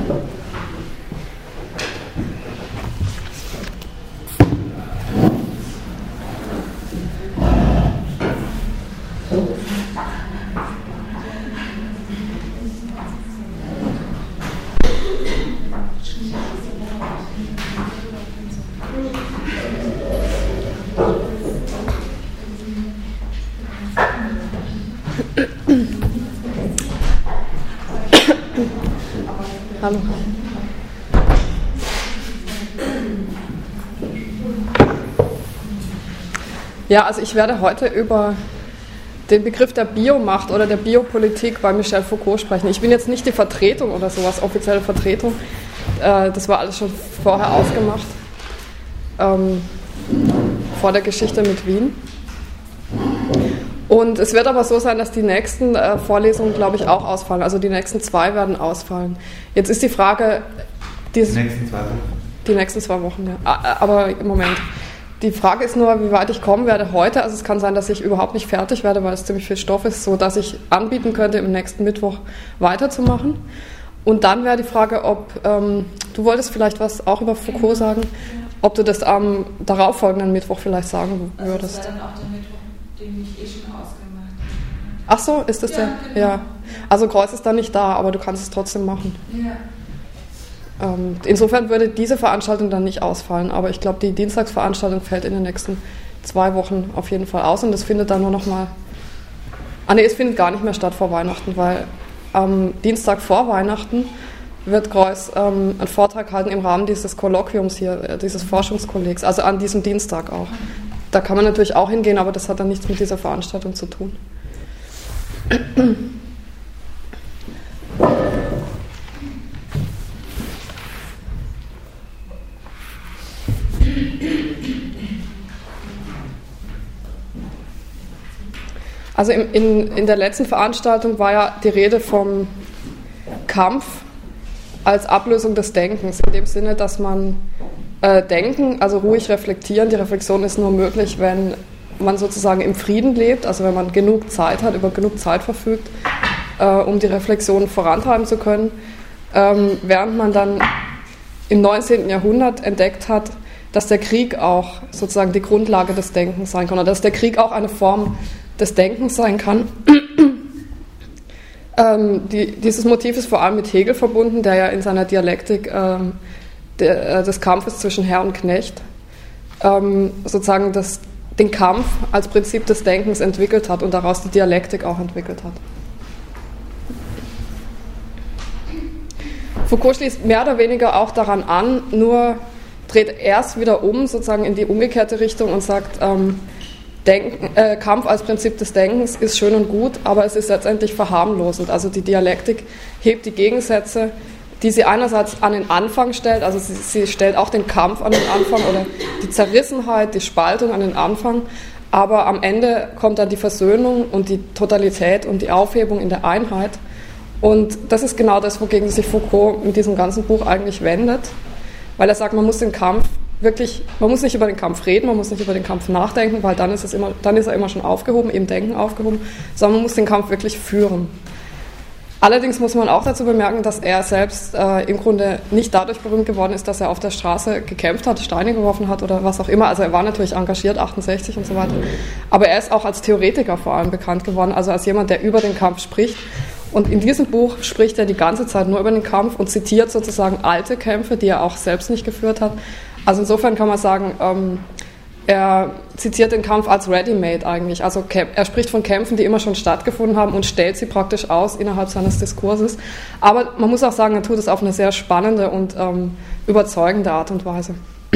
Hallo. Ja, also ich werde heute über den Begriff der Biomacht oder der Biopolitik bei Michel Foucault sprechen. Ich bin jetzt nicht die Vertretung oder sowas, offizielle Vertretung. Das war alles schon vorher ausgemacht, vor der Geschichte mit Wien. Und es wird aber so sein, dass die nächsten Vorlesungen, glaube ich, auch ausfallen. Also die nächsten 2 werden ausfallen. Jetzt ist die Frage... Die nächsten 2 Wochen? Die nächsten 2 Wochen, ja. Aber im Moment. Die Frage ist nur, wie weit ich kommen werde heute. Also es kann sein, dass ich überhaupt nicht fertig werde, weil es ziemlich viel Stoff ist, so dass ich anbieten könnte, im nächsten Mittwoch weiterzumachen. Und dann wäre die Frage, ob... du wolltest vielleicht was auch über Foucault sagen, ob du das am darauffolgenden Mittwoch vielleicht sagen würdest. Das war dann auch der Mittwoch, den ich schon ausgemacht habe. Ach so, ist das der? Genau. Ja. Also Kreuz ist dann nicht da, aber du kannst es trotzdem machen. Ja. Insofern würde diese Veranstaltung dann nicht ausfallen, aber ich glaube, die Dienstagsveranstaltung fällt in den nächsten 2 Wochen auf jeden Fall aus und das findet dann nur noch mal... es findet gar nicht mehr statt vor Weihnachten, weil am Dienstag vor Weihnachten wird Kreuz einen Vortrag halten im Rahmen dieses Kolloquiums hier, dieses Forschungskollegs, also an diesem Dienstag auch. Da kann man natürlich auch hingehen, aber das hat dann nichts mit dieser Veranstaltung zu tun. Also in der letzten Veranstaltung war ja die Rede vom Kampf als Ablösung des Denkens, in dem Sinne, dass man denken, also ruhig reflektieren, die Reflexion ist nur möglich, wenn man sozusagen im Frieden lebt, also wenn man genug Zeit hat, über genug Zeit verfügt, um die Reflexion vorantreiben zu können, während man dann im 19. Jahrhundert entdeckt hat, dass der Krieg auch sozusagen die Grundlage des Denkens sein kann, oder dass der Krieg auch eine Form des Denkens sein kann. Dieses Motiv ist vor allem mit Hegel verbunden, der ja in seiner Dialektik des Kampfes zwischen Herr und Knecht sozusagen den Kampf als Prinzip des Denkens entwickelt hat und daraus die Dialektik auch entwickelt hat. Foucault schließt mehr oder weniger auch daran an, nur dreht erst wieder um, sozusagen in die umgekehrte Richtung und sagt, Kampf als Prinzip des Denkens ist schön und gut, aber es ist letztendlich verharmlosend. Also die Dialektik hebt die Gegensätze, die sie einerseits an den Anfang stellt, also sie stellt auch den Kampf an den Anfang oder die Zerrissenheit, die Spaltung an den Anfang, aber am Ende kommt dann die Versöhnung und die Totalität und die Aufhebung in der Einheit. Und das ist genau das, wogegen sich Foucault mit diesem ganzen Buch eigentlich wendet, weil er sagt, man muss den Kampf wirklich, man muss nicht über den Kampf reden, man muss nicht über den Kampf nachdenken, weil dann ist er immer schon aufgehoben, im Denken aufgehoben, sondern man muss den Kampf wirklich führen. Allerdings muss man auch dazu bemerken, dass er selbst im Grunde nicht dadurch berühmt geworden ist, dass er auf der Straße gekämpft hat, Steine geworfen hat oder was auch immer. Also er war natürlich engagiert, 68 und so weiter. Aber er ist auch als Theoretiker vor allem bekannt geworden, also als jemand, der über den Kampf spricht. Und in diesem Buch spricht er die ganze Zeit nur über den Kampf und zitiert sozusagen alte Kämpfe, die er auch selbst nicht geführt hat. Also insofern kann man sagen, er zitiert den Kampf als ready-made eigentlich. Also er spricht von Kämpfen, die immer schon stattgefunden haben und stellt sie praktisch aus innerhalb seines Diskurses. Aber man muss auch sagen, er tut es auf eine sehr spannende und überzeugende Art und Weise.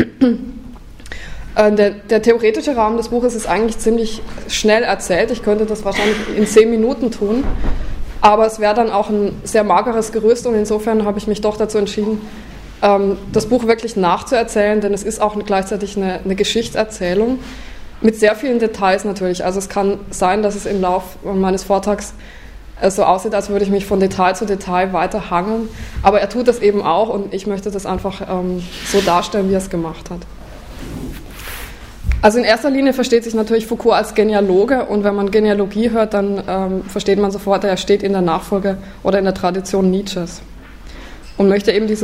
Der theoretische Rahmen des Buches ist eigentlich ziemlich schnell erzählt. Ich könnte das wahrscheinlich in 10 Minuten tun. Aber es wäre dann auch ein sehr mageres Gerüst und insofern habe ich mich doch dazu entschieden, das Buch wirklich nachzuerzählen, denn es ist auch gleichzeitig eine Geschichtserzählung mit sehr vielen Details natürlich. Also es kann sein, dass es im Lauf meines Vortrags so aussieht, als würde ich mich von Detail zu Detail weiter hangeln, aber er tut das eben auch und ich möchte das einfach so darstellen, wie er es gemacht hat. Also in erster Linie versteht sich natürlich Foucault als Genealoge und wenn man Genealogie hört, dann versteht man sofort, er steht in der Nachfolge oder in der Tradition Nietzsches. und möchte eben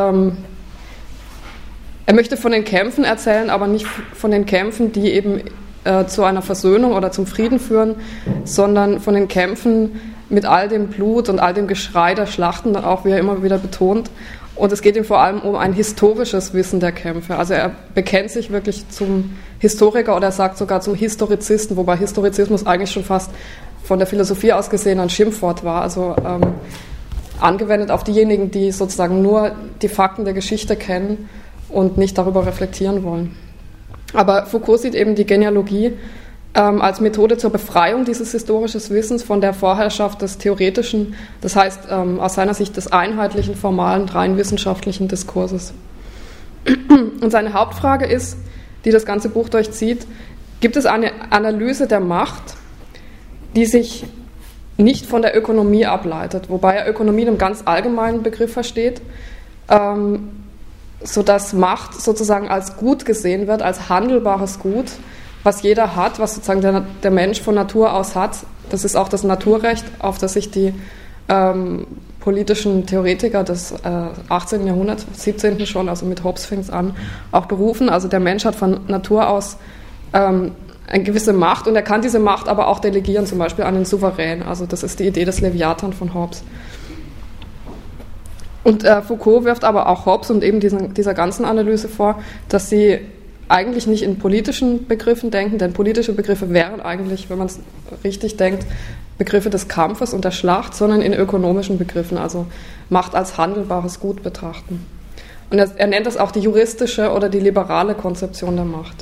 er möchte von den Kämpfen erzählen, aber nicht von den Kämpfen, die eben zu einer Versöhnung oder zum Frieden führen, sondern von den Kämpfen mit all dem Blut und all dem Geschrei der Schlachten, auch wie er immer wieder betont. Und es geht ihm vor allem um ein historisches Wissen der Kämpfe. Also er bekennt sich wirklich zum Historiker oder er sagt sogar zum Historizisten, wobei Historizismus eigentlich schon fast von der Philosophie aus gesehen ein Schimpfwort war. Also angewendet auf diejenigen, die sozusagen nur die Fakten der Geschichte kennen und nicht darüber reflektieren wollen. Aber Foucault sieht eben die Genealogie als Methode zur Befreiung dieses historischen Wissens von der Vorherrschaft des theoretischen, das heißt aus seiner Sicht des einheitlichen, formalen, rein wissenschaftlichen Diskurses. Und seine Hauptfrage ist, die das ganze Buch durchzieht, gibt es eine Analyse der Macht, die sich nicht von der Ökonomie ableitet, wobei er Ökonomie in einem ganz allgemeinen Begriff versteht, sodass Macht sozusagen als Gut gesehen wird, als handelbares Gut, was jeder hat, was sozusagen der Mensch von Natur aus hat. Das ist auch das Naturrecht, auf das sich die politischen Theoretiker des 18. Jahrhunderts, 17. schon, also mit Hobbes fängt es an, auch berufen. Also der Mensch hat von Natur aus eine gewisse Macht und er kann diese Macht aber auch delegieren, zum Beispiel an den Souverän. Also das ist die Idee des Leviathan von Hobbes. Und Foucault wirft aber auch Hobbes und eben dieser ganzen Analyse vor, dass sie eigentlich nicht in politischen Begriffen denken, denn politische Begriffe wären eigentlich, wenn man es richtig denkt, Begriffe des Kampfes und der Schlacht, sondern in ökonomischen Begriffen, also Macht als handelbares Gut betrachten. Und er nennt das auch die juristische oder die liberale Konzeption der Macht.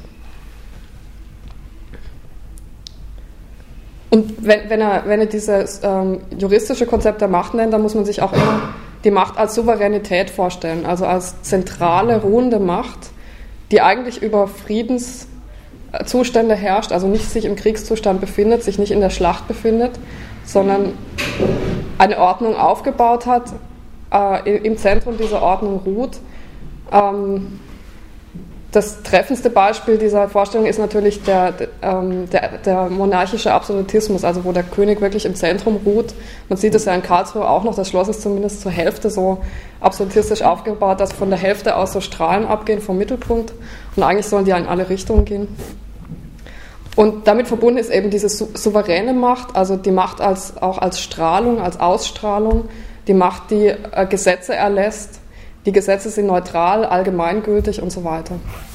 Und wenn er dieses juristische Konzept der Macht nennt, dann muss man sich auch immer die Macht als Souveränität vorstellen, also als zentrale, ruhende Macht, die eigentlich über Friedenszustände herrscht, also nicht sich im Kriegszustand befindet, sich nicht in der Schlacht befindet, sondern eine Ordnung aufgebaut hat, im Zentrum dieser Ordnung ruht. Das treffendste Beispiel dieser Vorstellung ist natürlich der monarchische Absolutismus, also wo der König wirklich im Zentrum ruht. Man sieht es ja in Karlsruhe auch noch, das Schloss ist zumindest zur Hälfte so absolutistisch aufgebaut, dass von der Hälfte aus so Strahlen abgehen vom Mittelpunkt und eigentlich sollen die ja in alle Richtungen gehen. Und damit verbunden ist eben diese souveräne Macht, also die Macht auch als Strahlung, als Ausstrahlung, die Macht, die Gesetze erlässt. Die Gesetze sind neutral, allgemeingültig und so weiter.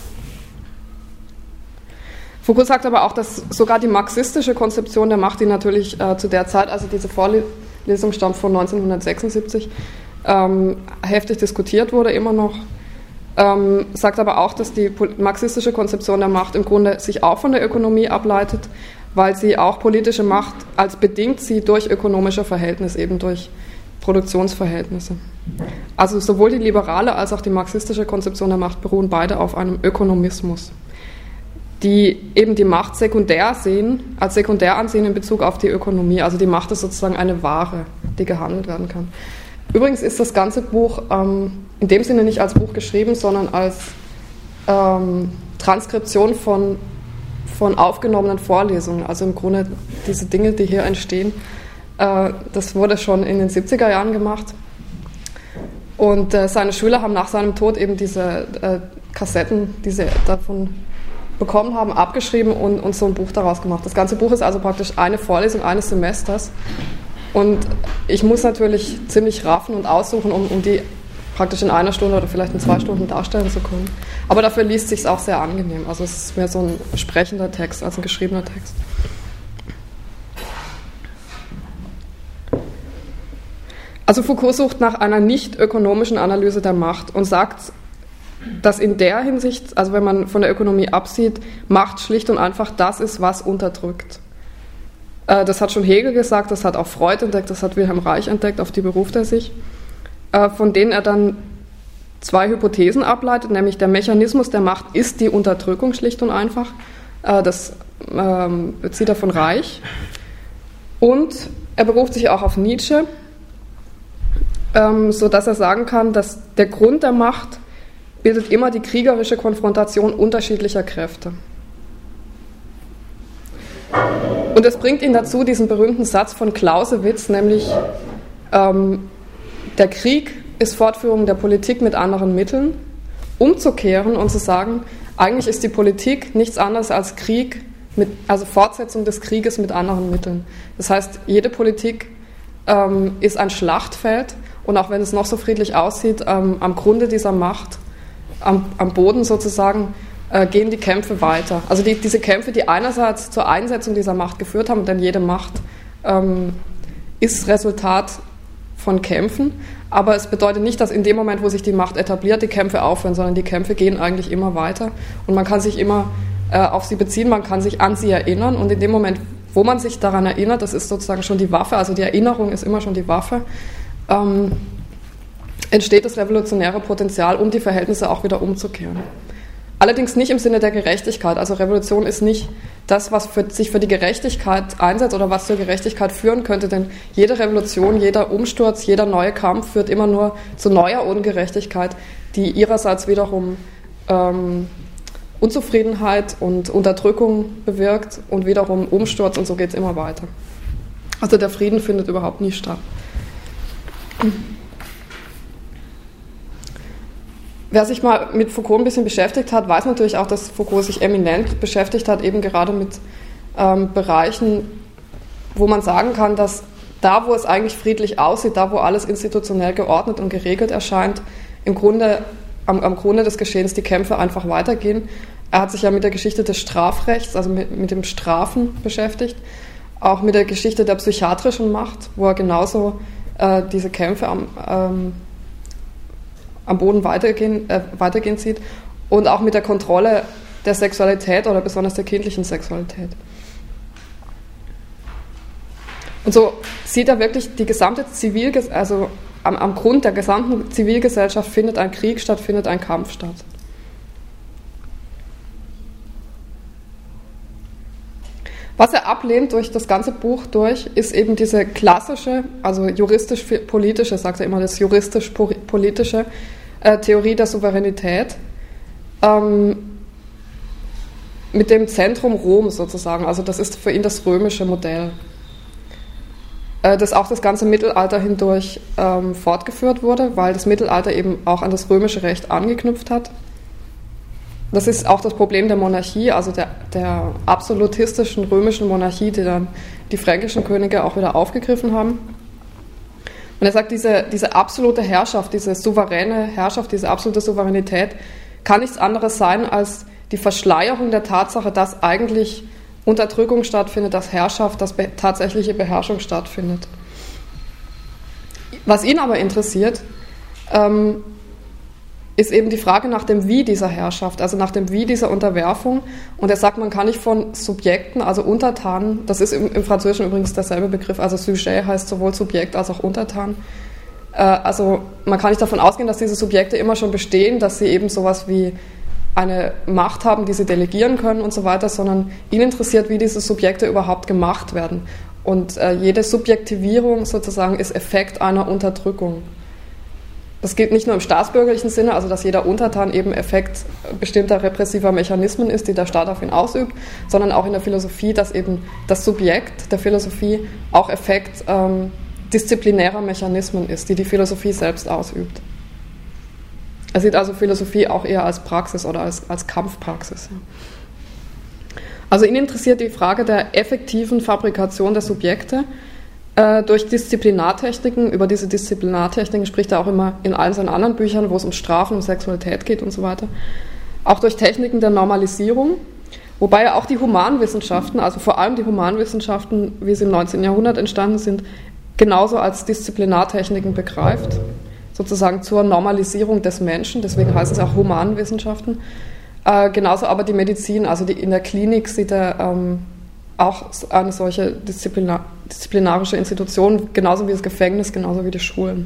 Foucault sagt aber auch, dass sogar die marxistische Konzeption der Macht, die natürlich zu der Zeit, also diese Vorlesung stammt von 1976, heftig diskutiert wurde, immer noch, sagt aber auch, dass die marxistische Konzeption der Macht im Grunde sich auch von der Ökonomie ableitet, weil sie auch politische Macht als bedingt sieht durch ökonomische Verhältnisse, eben durch Produktionsverhältnisse. Also sowohl die liberale als auch die marxistische Konzeption der Macht beruhen beide auf einem Ökonomismus, die eben die Macht sekundär sehen, als sekundär ansehen in Bezug auf die Ökonomie. Also die Macht ist sozusagen eine Ware, die gehandelt werden kann. Übrigens ist das ganze Buch in dem Sinne nicht als Buch geschrieben, sondern als Transkription von aufgenommenen Vorlesungen. Also im Grunde diese Dinge, die hier entstehen, das wurde schon in den 70er Jahren gemacht. Und seine Schüler haben nach seinem Tod eben diese Kassetten, die sie davon bekommen haben, abgeschrieben und so ein Buch daraus gemacht. Das ganze Buch ist also praktisch eine Vorlesung eines Semesters. Und ich muss natürlich ziemlich raffen und aussuchen, um die praktisch in einer Stunde oder vielleicht in 2 Stunden darstellen zu können. Aber dafür liest es sich auch sehr angenehm. Also es ist mehr so ein sprechender Text als ein geschriebener Text. Also Foucault sucht nach einer nicht ökonomischen Analyse der Macht und sagt, dass in der Hinsicht, also wenn man von der Ökonomie absieht, Macht schlicht und einfach das ist, was unterdrückt. Das hat schon Hegel gesagt, das hat auch Freud entdeckt, das hat Wilhelm Reich entdeckt, auf die beruft er sich, von denen er dann 2 Hypothesen ableitet, nämlich der Mechanismus der Macht ist die Unterdrückung schlicht und einfach, das bezieht er von Reich, und er beruft sich auch auf Nietzsche, sodass er sagen kann, dass der Grund der Macht bildet immer die kriegerische Konfrontation unterschiedlicher Kräfte. Und es bringt ihn dazu, diesen berühmten Satz von Clausewitz, nämlich der Krieg ist Fortführung der Politik mit anderen Mitteln, umzukehren und zu sagen, eigentlich ist die Politik nichts anderes als Krieg, also Fortsetzung des Krieges mit anderen Mitteln. Das heißt, jede Politik ist ein Schlachtfeld und auch wenn es noch so friedlich aussieht, am Grunde dieser Macht, am Boden sozusagen, gehen die Kämpfe weiter. Also diese Kämpfe, die einerseits zur Einsetzung dieser Macht geführt haben, denn jede Macht ist Resultat von Kämpfen, aber es bedeutet nicht, dass in dem Moment, wo sich die Macht etabliert, die Kämpfe aufhören, sondern die Kämpfe gehen eigentlich immer weiter und man kann sich immer auf sie beziehen, man kann sich an sie erinnern und in dem Moment, wo man sich daran erinnert, das ist sozusagen schon die Waffe, also die Erinnerung ist immer schon die Waffe, entsteht das revolutionäre Potenzial, um die Verhältnisse auch wieder umzukehren. Allerdings nicht im Sinne der Gerechtigkeit. Also Revolution ist nicht das, was sich für die Gerechtigkeit einsetzt oder was zur Gerechtigkeit führen könnte, denn jede Revolution, jeder Umsturz, jeder neue Kampf führt immer nur zu neuer Ungerechtigkeit, die ihrerseits wiederum Unzufriedenheit und Unterdrückung bewirkt und wiederum Umsturz und so geht es immer weiter. Also der Frieden findet überhaupt nie statt. Wer sich mal mit Foucault ein bisschen beschäftigt hat, weiß natürlich auch, dass Foucault sich eminent beschäftigt hat, eben gerade mit Bereichen, wo man sagen kann, dass da, wo es eigentlich friedlich aussieht, da, wo alles institutionell geordnet und geregelt erscheint, im Grunde am Grunde des Geschehens die Kämpfe einfach weitergehen. Er hat sich ja mit der Geschichte des Strafrechts, also mit dem Strafen beschäftigt, auch mit der Geschichte der psychiatrischen Macht, wo er genauso diese Kämpfe am Boden weitergehen sieht und auch mit der Kontrolle der Sexualität oder besonders der kindlichen Sexualität. Und so sieht er wirklich die gesamte also am Grund der gesamten Zivilgesellschaft findet ein Krieg statt, findet ein Kampf statt. Was er ablehnt durch das ganze Buch durch, ist eben diese klassische, also juristisch-politische, sagt er immer, das juristisch-politische Theorie der Souveränität mit dem Zentrum Rom sozusagen. Also das ist für ihn das römische Modell, das auch das ganze Mittelalter hindurch fortgeführt wurde, weil das Mittelalter eben auch an das römische Recht angeknüpft hat. Das ist auch das Problem der Monarchie, also der absolutistischen römischen Monarchie, die dann die fränkischen Könige auch wieder aufgegriffen haben. Und er sagt, diese absolute Herrschaft, diese souveräne Herrschaft, diese absolute Souveränität kann nichts anderes sein als die Verschleierung der Tatsache, dass eigentlich Unterdrückung stattfindet, dass Herrschaft, dass tatsächliche Beherrschung stattfindet. Was ihn aber interessiert, ist eben die Frage nach dem Wie dieser Herrschaft, also nach dem Wie dieser Unterwerfung. Und er sagt, man kann nicht von Subjekten, also Untertanen, das ist im Französischen übrigens derselbe Begriff, also Sujet heißt sowohl Subjekt als auch Untertan. Also man kann nicht davon ausgehen, dass diese Subjekte immer schon bestehen, dass sie eben sowas wie eine Macht haben, die sie delegieren können und so weiter, sondern ihn interessiert, wie diese Subjekte überhaupt gemacht werden. Und jede Subjektivierung sozusagen ist Effekt einer Unterdrückung. Das gilt nicht nur im staatsbürgerlichen Sinne, also dass jeder Untertan eben Effekt bestimmter repressiver Mechanismen ist, die der Staat auf ihn ausübt, sondern auch in der Philosophie, dass eben das Subjekt der Philosophie auch Effekt disziplinärer Mechanismen ist, die Philosophie selbst ausübt. Er sieht also Philosophie auch eher als Praxis oder als Kampfpraxis. Also ihn interessiert die Frage der effektiven Fabrikation der Subjekte durch Disziplinartechniken. Über diese Disziplinartechniken spricht er auch immer in allen seinen anderen Büchern, wo es um Strafen, um Sexualität geht und so weiter. Auch durch Techniken der Normalisierung, wobei er auch die Humanwissenschaften, also vor allem die Humanwissenschaften, wie sie im 19. Jahrhundert entstanden sind, genauso als Disziplinartechniken begreift, sozusagen zur Normalisierung des Menschen, deswegen heißt es auch Humanwissenschaften. Genauso aber die Medizin, also in der Klinik sieht er auch eine solche disziplinarische Institution, genauso wie das Gefängnis, genauso wie die Schulen.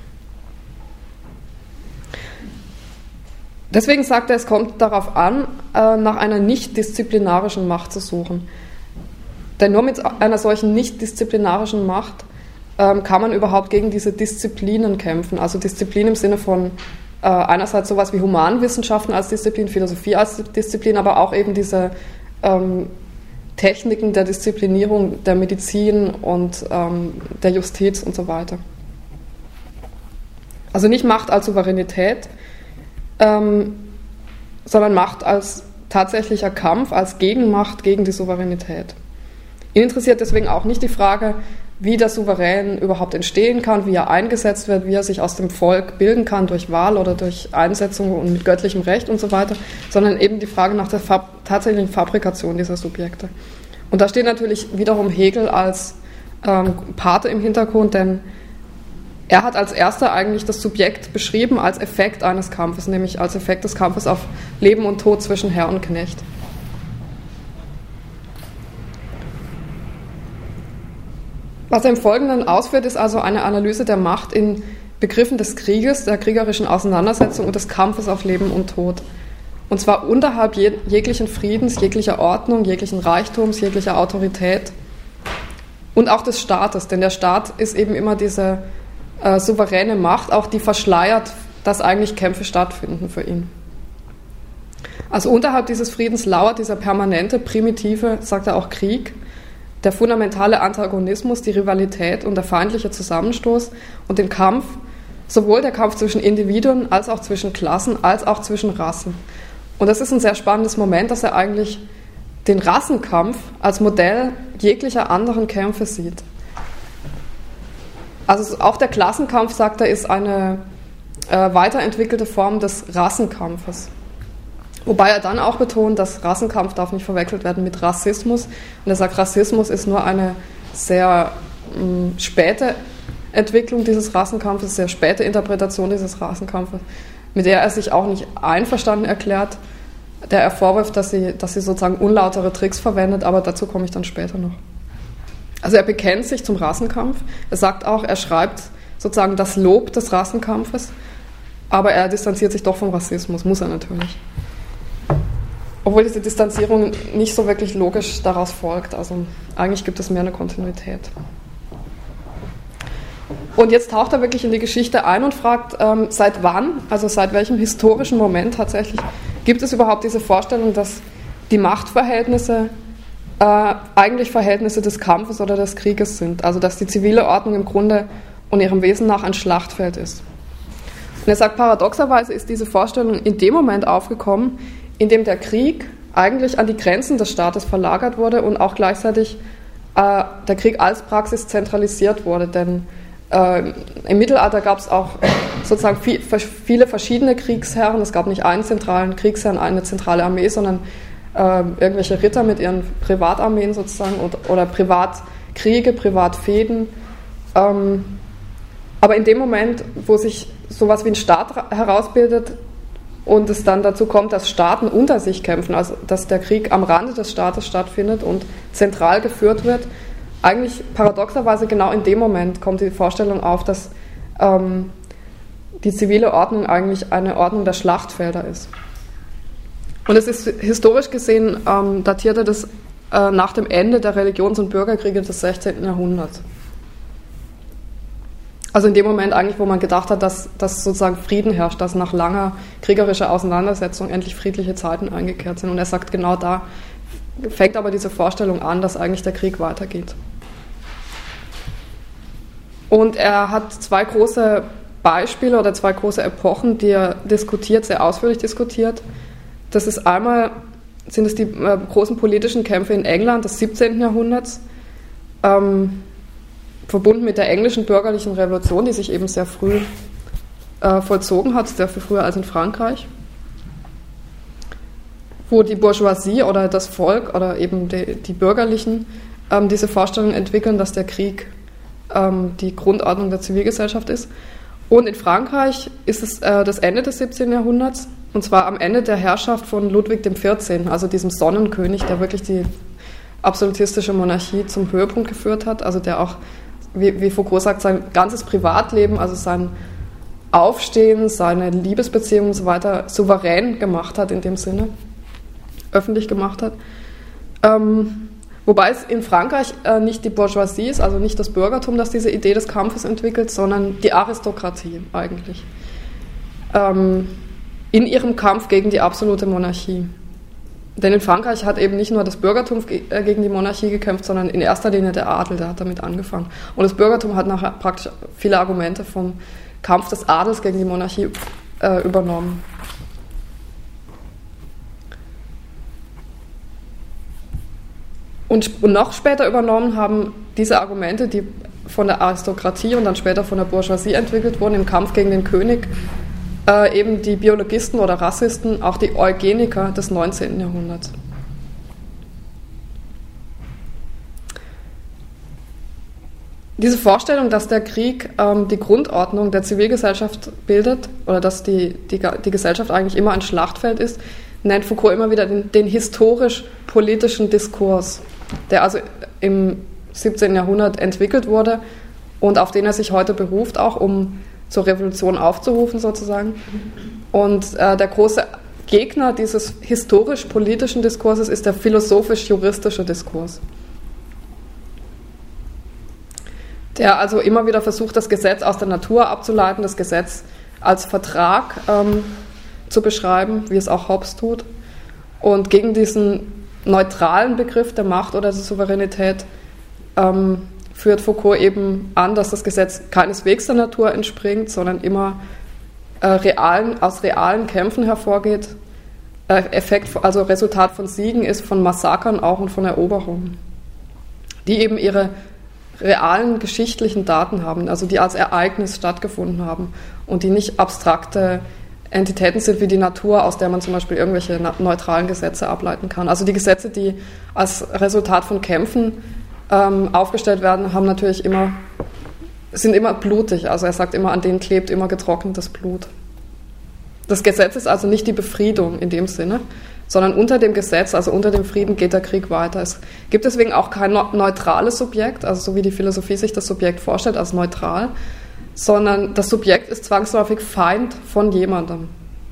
Deswegen sagt er, es kommt darauf an, nach einer nicht disziplinarischen Macht zu suchen. Denn nur mit einer solchen nicht disziplinarischen Macht kann man überhaupt gegen diese Disziplinen kämpfen. Also Disziplin im Sinne von einerseits sowas wie Humanwissenschaften als Disziplin, Philosophie als Disziplin, aber auch eben diese Techniken der Disziplinierung der Medizin und der Justiz und so weiter. Also nicht Macht als Souveränität, sondern Macht als tatsächlicher Kampf, als Gegenmacht gegen die Souveränität. Ihn interessiert deswegen auch nicht die Frage, wie der Souverän überhaupt entstehen kann, wie er eingesetzt wird, wie er sich aus dem Volk bilden kann durch Wahl oder durch Einsetzung und mit göttlichem Recht und so weiter, sondern eben die Frage nach der tatsächlichen Fabrikation dieser Subjekte. Und da steht natürlich wiederum Hegel als Pate im Hintergrund, denn er hat als erster eigentlich das Subjekt beschrieben als Effekt eines Kampfes, nämlich als Effekt des Kampfes auf Leben und Tod zwischen Herr und Knecht. Was er im Folgenden ausführt, ist also eine Analyse der Macht in Begriffen des Krieges, der kriegerischen Auseinandersetzung und des Kampfes auf Leben und Tod. Und zwar unterhalb jeglichen Friedens, jeglicher Ordnung, jeglichen Reichtums, jeglicher Autorität und auch des Staates, denn der Staat ist eben immer diese souveräne Macht, auch die verschleiert, dass eigentlich Kämpfe stattfinden für ihn. Also unterhalb dieses Friedens lauert dieser permanente, primitive, sagt er auch Krieg, der fundamentale Antagonismus, die Rivalität und der feindliche Zusammenstoß und den Kampf, sowohl der Kampf zwischen Individuen als auch zwischen Klassen, als auch zwischen Rassen. Und das ist ein sehr spannendes Moment, dass er eigentlich den Rassenkampf als Modell jeglicher anderen Kämpfe sieht. Also auch der Klassenkampf, sagt er, ist eine weiterentwickelte Form des Rassenkampfes. Wobei er dann auch betont, dass Rassenkampf darf nicht verwechselt werden mit Rassismus. Und er sagt, Rassismus ist nur eine sehr späte Entwicklung dieses Rassenkampfes, sehr späte Interpretation dieses Rassenkampfes, mit der er sich auch nicht einverstanden erklärt, der er vorwirft, dass sie sozusagen unlautere Tricks verwendet, aber dazu komme ich dann später noch. Also er bekennt sich zum Rassenkampf, er sagt auch, er schreibt sozusagen das Lob des Rassenkampfes, aber er distanziert sich doch vom Rassismus, muss er natürlich. Obwohl diese Distanzierung nicht so wirklich logisch daraus folgt, also eigentlich gibt es mehr eine Kontinuität. Und jetzt taucht er wirklich in die Geschichte ein und fragt, seit wann, also seit welchem historischen Moment tatsächlich, gibt es überhaupt diese Vorstellung, dass die Machtverhältnisse eigentlich Verhältnisse des Kampfes oder des Krieges sind, also dass die zivile Ordnung im Grunde und ihrem Wesen nach ein Schlachtfeld ist. Und er sagt, paradoxerweise ist diese Vorstellung in dem Moment aufgekommen, in dem der Krieg eigentlich an die Grenzen des Staates verlagert wurde und auch gleichzeitig der Krieg als Praxis zentralisiert wurde, denn im Mittelalter gab es auch sozusagen viele verschiedene Kriegsherren, es gab nicht einen zentralen Kriegsherrn, eine zentrale Armee, sondern irgendwelche Ritter mit ihren Privatarmeen sozusagen oder Privatkriege, Privatfehden. Aber in dem Moment, wo sich sowas wie ein Staat herausbildet und es dann dazu kommt, dass Staaten unter sich kämpfen, also dass der Krieg am Rande des Staates stattfindet und zentral geführt wird, eigentlich paradoxerweise genau in dem Moment kommt die Vorstellung auf, dass die zivile Ordnung eigentlich eine Ordnung der Schlachtfelder ist. Und es ist historisch gesehen, datiert er das nach dem Ende der Religions- und Bürgerkriege des 16. Jahrhunderts. Also in dem Moment eigentlich, wo man gedacht hat, dass sozusagen Frieden herrscht, dass nach langer kriegerischer Auseinandersetzung endlich friedliche Zeiten eingekehrt sind. Und er sagt, genau da fängt aber diese Vorstellung an, dass eigentlich der Krieg weitergeht. Und er hat zwei große Beispiele oder zwei große Epochen, die er diskutiert, sehr ausführlich diskutiert. Das ist einmal, sind es die großen politischen Kämpfe in England des 17. Jahrhunderts, verbunden mit der englischen bürgerlichen Revolution, die sich eben sehr früh vollzogen hat, sehr viel früher als in Frankreich, wo die Bourgeoisie oder das Volk oder eben die Bürgerlichen diese Vorstellung entwickeln, dass der Krieg die Grundordnung der Zivilgesellschaft ist. Und in Frankreich ist es das Ende des 17. Jahrhunderts, und zwar am Ende der Herrschaft von Ludwig XIV., also diesem Sonnenkönig, der wirklich die absolutistische Monarchie zum Höhepunkt geführt hat, also der auch, wie Foucault sagt, sein ganzes Privatleben, also sein Aufstehen, seine Liebesbeziehungen und so weiter souverän gemacht hat in dem Sinne, öffentlich gemacht hat. Wobei es in Frankreich nicht die Bourgeoisie ist, also nicht das Bürgertum, das diese Idee des Kampfes entwickelt, sondern die Aristokratie eigentlich. In ihrem Kampf gegen die absolute Monarchie. Denn in Frankreich hat eben nicht nur das Bürgertum gegen die Monarchie gekämpft, sondern in erster Linie der Adel, der hat damit angefangen. Und das Bürgertum hat nachher praktisch viele Argumente vom Kampf des Adels gegen die Monarchie übernommen. Und noch später übernommen haben diese Argumente, die von der Aristokratie und dann später von der Bourgeoisie entwickelt wurden im Kampf gegen den König, eben die Biologisten oder Rassisten, auch die Eugeniker des 19. Jahrhunderts. Diese Vorstellung, dass der Krieg die Grundordnung der Zivilgesellschaft bildet oder dass die Gesellschaft eigentlich immer ein Schlachtfeld ist, nennt Foucault immer wieder den historisch-politischen Diskurs, der also im 17. Jahrhundert entwickelt wurde und auf den er sich heute beruft, auch um zur Revolution aufzurufen sozusagen. Und der große Gegner dieses historisch-politischen Diskurses ist der philosophisch-juristische Diskurs, der also immer wieder versucht, das Gesetz aus der Natur abzuleiten, das Gesetz als Vertrag zu beschreiben, wie es auch Hobbes tut. Und gegen diesen neutralen Begriff der Macht oder der Souveränität führt Foucault eben an, dass das Gesetz keineswegs der Natur entspringt, sondern immer aus realen Kämpfen hervorgeht. Also Resultat von Siegen ist, von Massakern auch und von Eroberungen, die eben ihre realen geschichtlichen Daten haben, also die als Ereignis stattgefunden haben und die nicht abstrakte Entitäten sind wie die Natur, aus der man zum Beispiel irgendwelche neutralen Gesetze ableiten kann. Also die Gesetze, die als Resultat von Kämpfen aufgestellt werden, sind immer blutig. Also er sagt immer, an denen klebt immer getrocknetes Blut. Das Gesetz ist also nicht die Befriedung in dem Sinne, sondern unter dem Gesetz, also unter dem Frieden, geht der Krieg weiter. Es gibt deswegen auch kein neutrales Subjekt, also so wie die Philosophie sich das Subjekt vorstellt, als neutral, sondern das Subjekt ist zwangsläufig Feind von jemandem.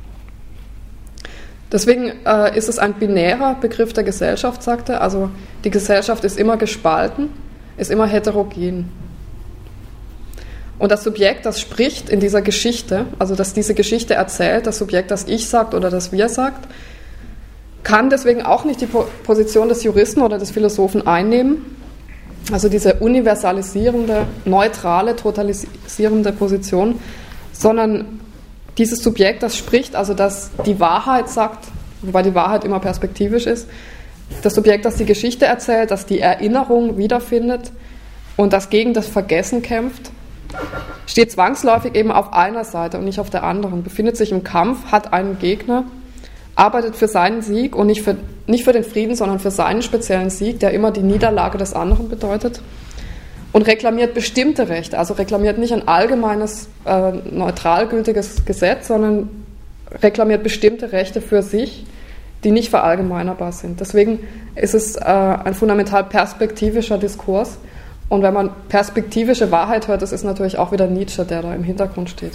Deswegen ist es ein binärer Begriff der Gesellschaft, sagt er. Also die Gesellschaft ist immer gespalten, ist immer heterogen. Und das Subjekt, das spricht in dieser Geschichte, also das diese Geschichte erzählt, das Subjekt, das Ich sagt oder das Wir sagt, kann deswegen auch nicht die Position des Juristen oder des Philosophen einnehmen, also diese universalisierende, neutrale, totalisierende Position, sondern dieses Subjekt, das spricht, also das die Wahrheit sagt, wobei die Wahrheit immer perspektivisch ist, das Subjekt, das die Geschichte erzählt, das die Erinnerung wiederfindet und das gegen das Vergessen kämpft, steht zwangsläufig eben auf einer Seite und nicht auf der anderen, befindet sich im Kampf, hat einen Gegner, arbeitet für seinen Sieg und nicht für den Frieden, sondern für seinen speziellen Sieg, der immer die Niederlage des anderen bedeutet, und reklamiert bestimmte Rechte, also reklamiert nicht ein allgemeines, neutral gültiges Gesetz, sondern reklamiert bestimmte Rechte für sich, die nicht verallgemeinerbar sind. Deswegen ist es ein fundamental perspektivischer Diskurs, und wenn man perspektivische Wahrheit hört, das ist natürlich auch wieder Nietzsche, der da im Hintergrund steht.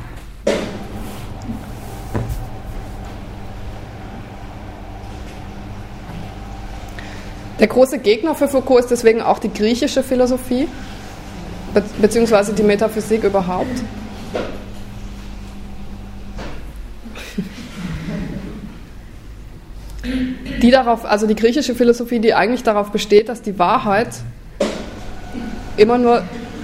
Der große Gegner für Foucault ist deswegen auch die griechische Philosophie, beziehungsweise die Metaphysik überhaupt. Die griechische Philosophie, die eigentlich darauf besteht, dass die Wahrheit immer nur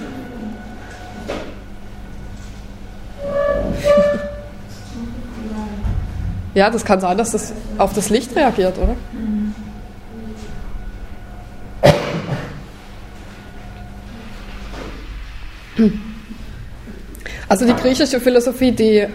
ja, das kann sein, dass das auf das Licht reagiert, oder? Also die griechische Philosophie, die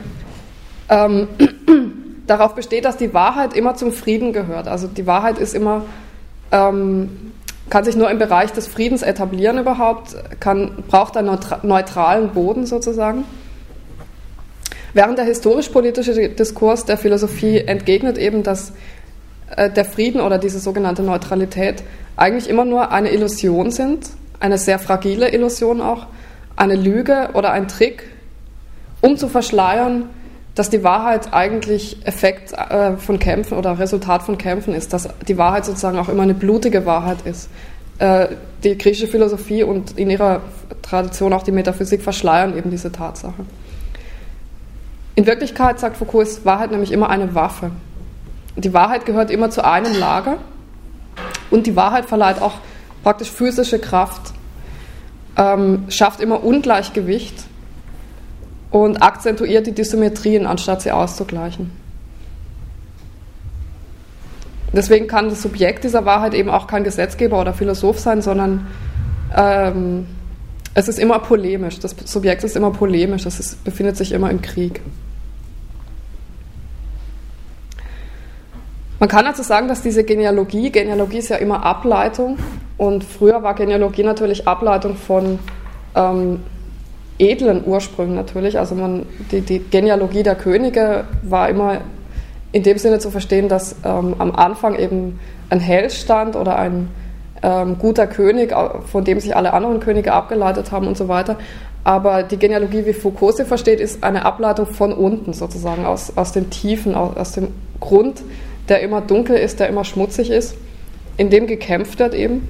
darauf besteht, dass die Wahrheit immer zum Frieden gehört. Also die Wahrheit ist immer, kann sich nur im Bereich des Friedens etablieren überhaupt, braucht einen neutralen Boden sozusagen. Während der historisch-politische Diskurs der Philosophie entgegnet eben, dass der Frieden oder diese sogenannte Neutralität eigentlich immer nur eine Illusion sind, eine sehr fragile Illusion auch, eine Lüge oder ein Trick, um zu verschleiern, dass die Wahrheit eigentlich Effekt von Kämpfen oder Resultat von Kämpfen ist, dass die Wahrheit sozusagen auch immer eine blutige Wahrheit ist. Die griechische Philosophie und in ihrer Tradition auch die Metaphysik verschleiern eben diese Tatsache. In Wirklichkeit, sagt Foucault, ist Wahrheit nämlich immer eine Waffe. Die Wahrheit gehört immer zu einem Lager und die Wahrheit verleiht auch praktisch physische Kraft, schafft immer Ungleichgewicht und akzentuiert die Dysymmetrien, anstatt sie auszugleichen. Deswegen kann das Subjekt dieser Wahrheit eben auch kein Gesetzgeber oder Philosoph sein, sondern es ist immer polemisch. Das Subjekt ist immer polemisch, befindet sich immer im Krieg. Man kann also sagen, dass diese Genealogie ist ja immer Ableitung, und früher war Genealogie natürlich Ableitung von edlen Ursprüngen natürlich. Also die Genealogie der Könige war immer in dem Sinne zu verstehen, dass am Anfang eben ein Held stand oder ein guter König, von dem sich alle anderen Könige abgeleitet haben und so weiter. Aber die Genealogie, wie Foucault sie versteht, ist eine Ableitung von unten sozusagen, aus den Tiefen, aus dem Grund, der immer dunkel ist, der immer schmutzig ist, in dem gekämpft wird eben.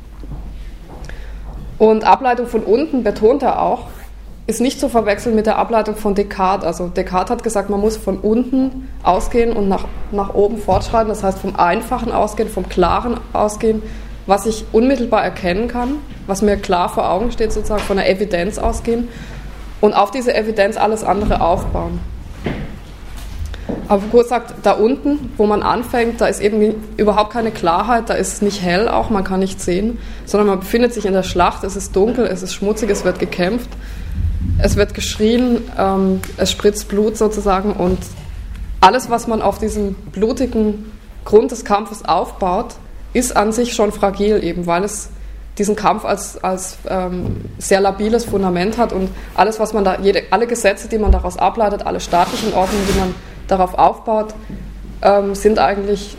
Und Ableitung von unten, betont er auch, ist nicht zu verwechseln mit der Ableitung von Descartes. Also Descartes hat gesagt, man muss von unten ausgehen und nach oben fortschreiten. Das heißt, vom Einfachen ausgehen, vom Klaren ausgehen, was ich unmittelbar erkennen kann, was mir klar vor Augen steht, sozusagen von der Evidenz ausgehen und auf diese Evidenz alles andere aufbauen. Aber Foucault sagt, da unten, wo man anfängt, da ist eben überhaupt keine Klarheit, da ist es nicht hell auch, man kann nicht sehen, sondern man befindet sich in der Schlacht, es ist dunkel, es ist schmutzig, es wird gekämpft. Es wird geschrien, es spritzt Blut sozusagen, und alles, was man auf diesem blutigen Grund des Kampfes aufbaut, ist an sich schon fragil eben, weil es diesen Kampf als sehr labiles Fundament hat, und alles, was man alle Gesetze, die man daraus ableitet, alle staatlichen Ordnungen, die man darauf aufbaut, sind eigentlich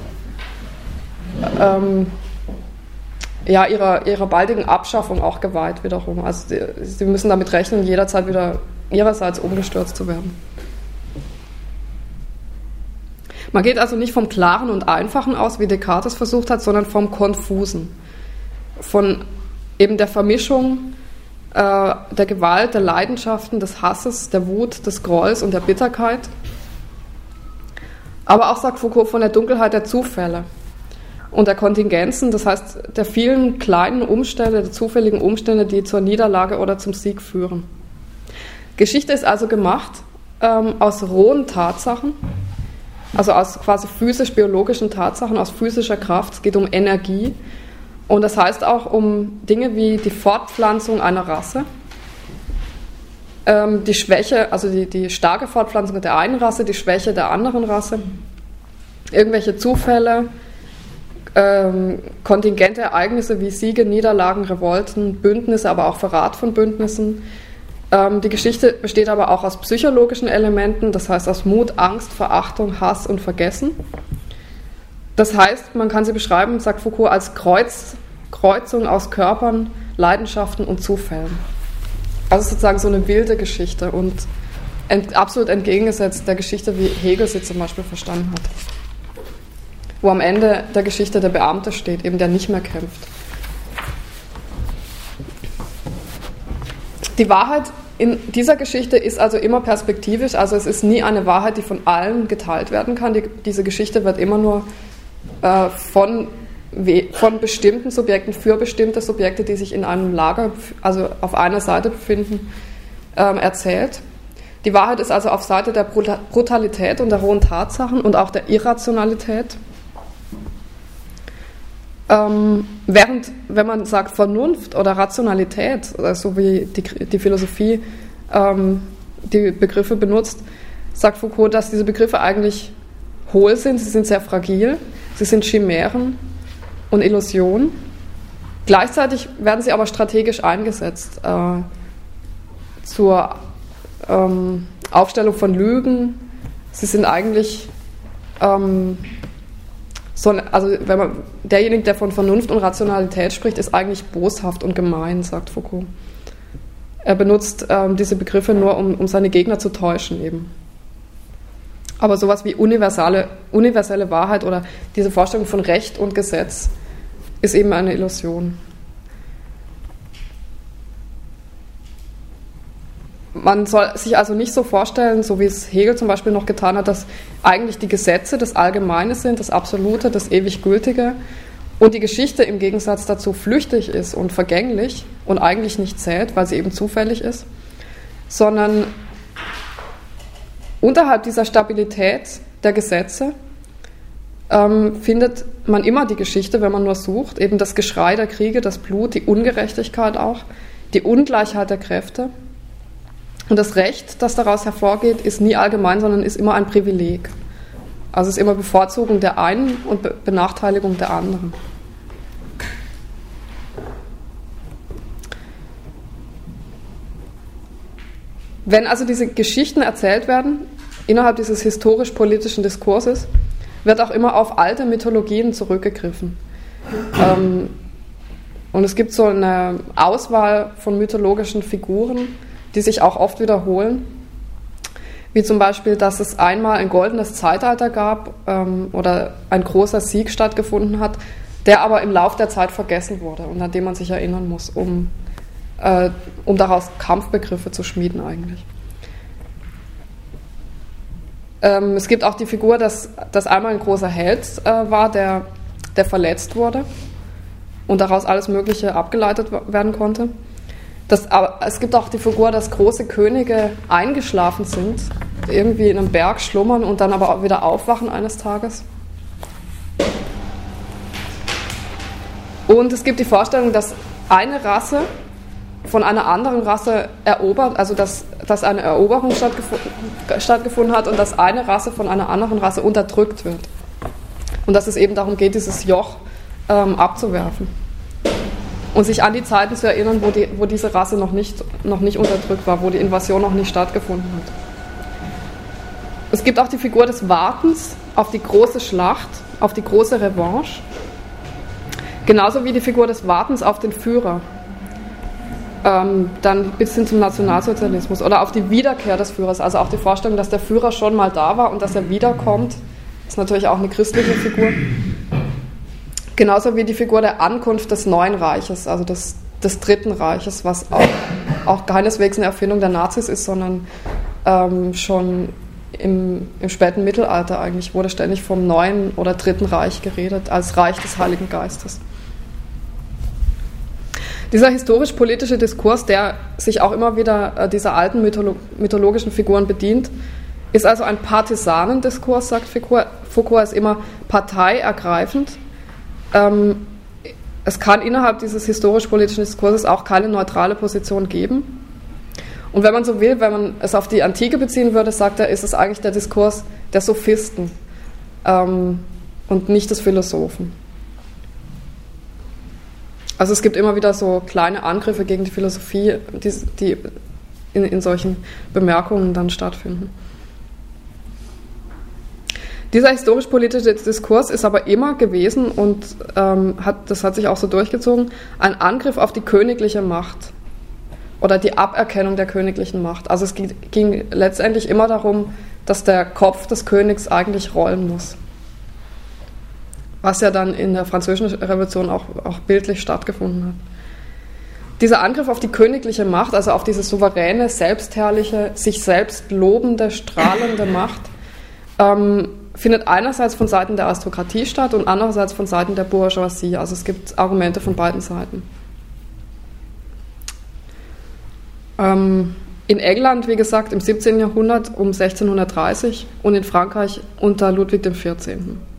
ihrer baldigen Abschaffung auch geweiht wiederum. Also sie müssen damit rechnen, jederzeit wieder ihrerseits umgestürzt zu werden. Man geht also nicht vom Klaren und Einfachen aus, wie Descartes versucht hat, sondern vom Konfusen. Von eben der Vermischung der Gewalt, der Leidenschaften, des Hasses, der Wut, des Grolls und der Bitterkeit. Aber auch, sagt Foucault, von der Dunkelheit der Zufälle und der Kontingenzen, das heißt der vielen kleinen Umstände, der zufälligen Umstände, die zur Niederlage oder zum Sieg führen. Geschichte ist also gemacht aus rohen Tatsachen, also aus quasi physisch-biologischen Tatsachen, aus physischer Kraft. Es geht um Energie, und das heißt auch um Dinge wie die Fortpflanzung einer Rasse, die Schwäche, also die starke Fortpflanzung der einen Rasse, die Schwäche der anderen Rasse, irgendwelche Zufälle, kontingente Ereignisse wie Siege, Niederlagen, Revolten, Bündnisse, aber auch Verrat von Bündnissen. Die Geschichte besteht aber auch aus psychologischen Elementen, das heißt aus Mut, Angst, Verachtung, Hass und Vergessen. Das heißt, man kann sie beschreiben, sagt Foucault, als Kreuzung aus Körpern, Leidenschaften und Zufällen. Also sozusagen so eine wilde Geschichte und absolut entgegengesetzt der Geschichte, wie Hegel sie zum Beispiel verstanden hat. Wo am Ende der Geschichte der Beamte steht, eben der nicht mehr kämpft. Die Wahrheit in dieser Geschichte ist also immer perspektivisch, also es ist nie eine Wahrheit, die von allen geteilt werden kann. Diese Geschichte wird immer nur von bestimmten Subjekten für bestimmte Subjekte, die sich in einem Lager, also auf einer Seite befinden, erzählt. Die Wahrheit ist also auf Seite der Brutalität und der rohen Tatsachen und auch der Irrationalität. Während, wenn man sagt Vernunft oder Rationalität, so wie die Philosophie die Begriffe benutzt, sagt Foucault, dass diese Begriffe eigentlich hohl sind, sie sind sehr fragil, sie sind Chimären und Illusionen. Gleichzeitig werden sie aber strategisch eingesetzt zur Aufstellung von Lügen. Sie sind eigentlich derjenige, der von Vernunft und Rationalität spricht, ist eigentlich boshaft und gemein, sagt Foucault. Er benutzt diese Begriffe nur, um seine Gegner zu täuschen eben. Aber sowas wie universelle Wahrheit oder diese Vorstellung von Recht und Gesetz ist eben eine Illusion. Man soll sich also nicht so vorstellen, so wie es Hegel zum Beispiel noch getan hat, dass eigentlich die Gesetze das Allgemeine sind, das Absolute, das ewig Gültige und die Geschichte im Gegensatz dazu flüchtig ist und vergänglich und eigentlich nicht zählt, weil sie eben zufällig ist, sondern Unterhalb dieser Stabilität der Gesetze findet man immer die Geschichte, wenn man nur sucht, eben das Geschrei der Kriege, das Blut, die Ungerechtigkeit auch, die Ungleichheit der Kräfte. Und das Recht, das daraus hervorgeht, ist nie allgemein, sondern ist immer ein Privileg. Also es ist immer Bevorzugung der einen und Benachteiligung der anderen. Wenn also diese Geschichten erzählt werden, innerhalb dieses historisch-politischen Diskurses, wird auch immer auf alte Mythologien zurückgegriffen. Und es gibt so eine Auswahl von mythologischen Figuren, die sich auch oft wiederholen. Wie zum Beispiel, dass es einmal ein goldenes Zeitalter gab oder ein großer Sieg stattgefunden hat, der aber im Lauf der Zeit vergessen wurde und an den man sich erinnern muss, um daraus Kampfbegriffe zu schmieden eigentlich. Es gibt auch die Figur, dass einmal ein großer Held war, der verletzt wurde und daraus alles Mögliche abgeleitet werden konnte. Aber es gibt auch die Figur, dass große Könige eingeschlafen sind, irgendwie in einem Berg schlummern und dann aber auch wieder aufwachen eines Tages. Und es gibt die Vorstellung, dass eine Rasse von einer anderen Rasse erobert, also dass eine Eroberung stattgefunden hat und dass eine Rasse von einer anderen Rasse unterdrückt wird. Und dass es eben darum geht, dieses Joch abzuwerfen. Und sich an die Zeiten zu erinnern, wo diese Rasse noch nicht unterdrückt war, wo die Invasion noch nicht stattgefunden hat. Es gibt auch die Figur des Wartens auf die große Schlacht, auf die große Revanche. Genauso wie die Figur des Wartens auf den Führer. Dann bis hin zum Nationalsozialismus oder auf die Wiederkehr des Führers, also auch die Vorstellung, dass der Führer schon mal da war und dass er wiederkommt, ist natürlich auch eine christliche Figur. Genauso wie die Figur der Ankunft des neuen Reiches, also des Dritten Reiches, was auch keineswegs eine Erfindung der Nazis ist, sondern schon im späten Mittelalter eigentlich wurde ständig vom neuen oder Dritten Reich geredet, als Reich des Heiligen Geistes. Dieser historisch-politische Diskurs, der sich auch immer wieder dieser alten mythologischen Figuren bedient, ist also ein Partisanendiskurs, sagt Foucault, ist immer parteiergreifend. Es kann innerhalb dieses historisch-politischen Diskurses auch keine neutrale Position geben. Und wenn man so will, wenn man es auf die Antike beziehen würde, sagt er, ist es eigentlich der Diskurs der Sophisten und nicht des Philosophen. Also es gibt immer wieder so kleine Angriffe gegen die Philosophie, die in solchen Bemerkungen dann stattfinden. Dieser historisch-politische Diskurs ist aber immer gewesen und das hat sich auch so durchgezogen, ein Angriff auf die königliche Macht oder die Aberkennung der königlichen Macht. Also es ging letztendlich immer darum, dass der Kopf des Königs eigentlich rollen muss. Was ja dann in der Französischen Revolution auch bildlich stattgefunden hat. Dieser Angriff auf die königliche Macht, also auf diese souveräne, selbstherrliche, sich selbst lobende, strahlende Macht, findet einerseits von Seiten der Aristokratie statt und andererseits von Seiten der Bourgeoisie. Also es gibt Argumente von beiden Seiten. In England, wie gesagt, im 17. Jahrhundert um 1630 und in Frankreich unter Ludwig XIV.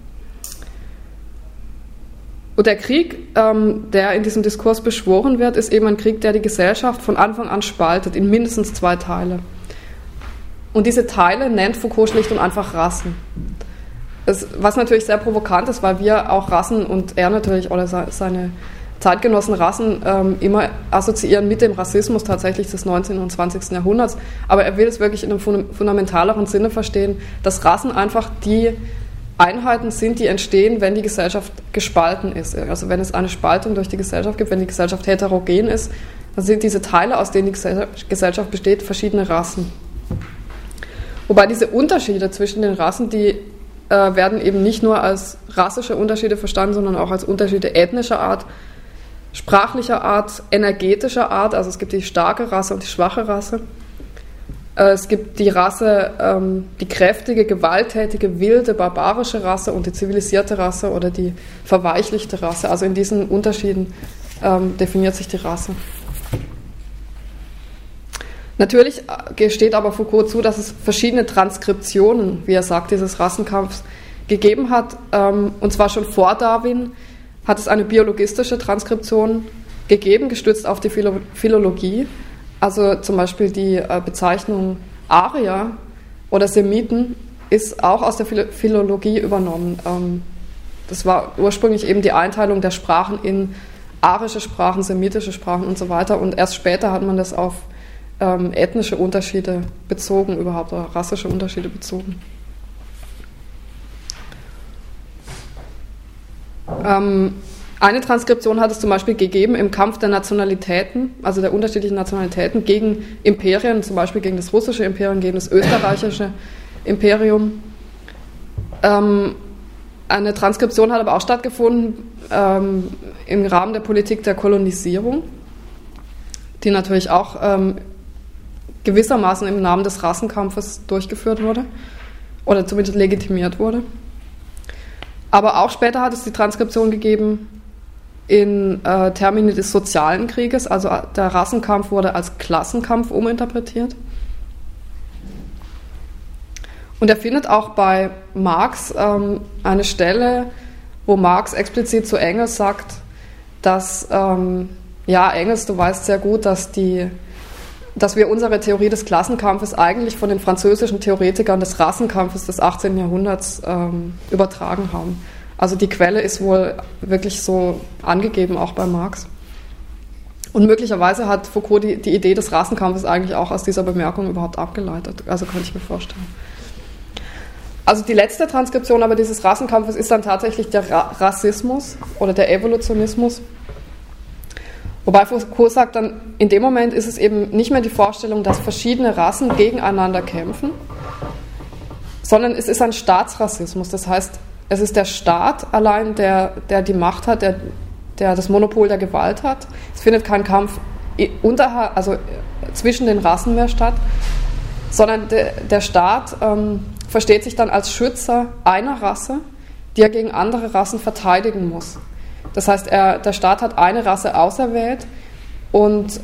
Und der Krieg, der in diesem Diskurs beschworen wird, ist eben ein Krieg, der die Gesellschaft von Anfang an spaltet in mindestens 2 Teile. Und diese Teile nennt Foucault schlicht und einfach Rassen. Was natürlich sehr provokant ist, weil wir auch Rassen und er natürlich oder seine Zeitgenossen Rassen immer assoziieren mit dem Rassismus tatsächlich des 19. und 20. Jahrhunderts. Aber er will es wirklich in einem fundamentaleren Sinne verstehen, dass Rassen einfach die Einheiten sind, die entstehen, wenn die Gesellschaft gespalten ist. Also wenn es eine Spaltung durch die Gesellschaft gibt, wenn die Gesellschaft heterogen ist, dann sind diese Teile, aus denen die Gesellschaft besteht, verschiedene Rassen. Wobei diese Unterschiede zwischen den Rassen, die werden eben nicht nur als rassische Unterschiede verstanden, sondern auch als Unterschiede ethnischer Art, sprachlicher Art, energetischer Art. Also es gibt die starke Rasse und die schwache Rasse. Es gibt die Rasse, die kräftige, gewalttätige, wilde, barbarische Rasse und die zivilisierte Rasse oder die verweichlichte Rasse. Also in diesen Unterschieden definiert sich die Rasse. Natürlich gesteht aber Foucault zu, dass es verschiedene Transkriptionen, wie er sagt, dieses Rassenkampfs gegeben hat. Und zwar schon vor Darwin hat es eine biologistische Transkription gegeben, gestützt auf die Philologie. Also zum Beispiel die Bezeichnung Arier oder Semiten ist auch aus der Philologie übernommen. Das war ursprünglich eben die Einteilung der Sprachen in arische Sprachen, semitische Sprachen und so weiter. Und erst später hat man das auf ethnische Unterschiede bezogen überhaupt oder rassische Unterschiede bezogen. Eine Transkription hat es zum Beispiel gegeben im Kampf der Nationalitäten, also der unterschiedlichen Nationalitäten gegen Imperien, zum Beispiel gegen das russische Imperium, gegen das österreichische Imperium. Eine Transkription hat aber auch stattgefunden im Rahmen der Politik der Kolonisierung, die natürlich auch gewissermaßen im Namen des Rassenkampfes durchgeführt wurde oder zumindest legitimiert wurde. Aber auch später hat es die Transkription gegeben in Termini des sozialen Krieges, also der Rassenkampf wurde als Klassenkampf uminterpretiert. Und er findet auch bei Marx eine Stelle, wo Marx explizit zu Engels sagt, dass, Engels, du weißt sehr gut, dass wir unsere Theorie des Klassenkampfes eigentlich von den französischen Theoretikern des Rassenkampfes des 18. Jahrhunderts übertragen haben. Also die Quelle ist wohl wirklich so angegeben, auch bei Marx. Und möglicherweise hat Foucault die Idee des Rassenkampfes eigentlich auch aus dieser Bemerkung überhaupt abgeleitet. Also könnte ich mir vorstellen. Also die letzte Transkription aber dieses Rassenkampfes ist dann tatsächlich der Rassismus oder der Evolutionismus. Wobei Foucault sagt dann, in dem Moment ist es eben nicht mehr die Vorstellung, dass verschiedene Rassen gegeneinander kämpfen, sondern es ist ein Staatsrassismus. Das heißt, es ist der Staat allein, der die Macht hat, der das Monopol der Gewalt hat. Es findet kein Kampf zwischen den Rassen mehr statt, sondern der Staat versteht sich dann als Schützer einer Rasse, die er gegen andere Rassen verteidigen muss. Das heißt, der Staat hat eine Rasse auserwählt und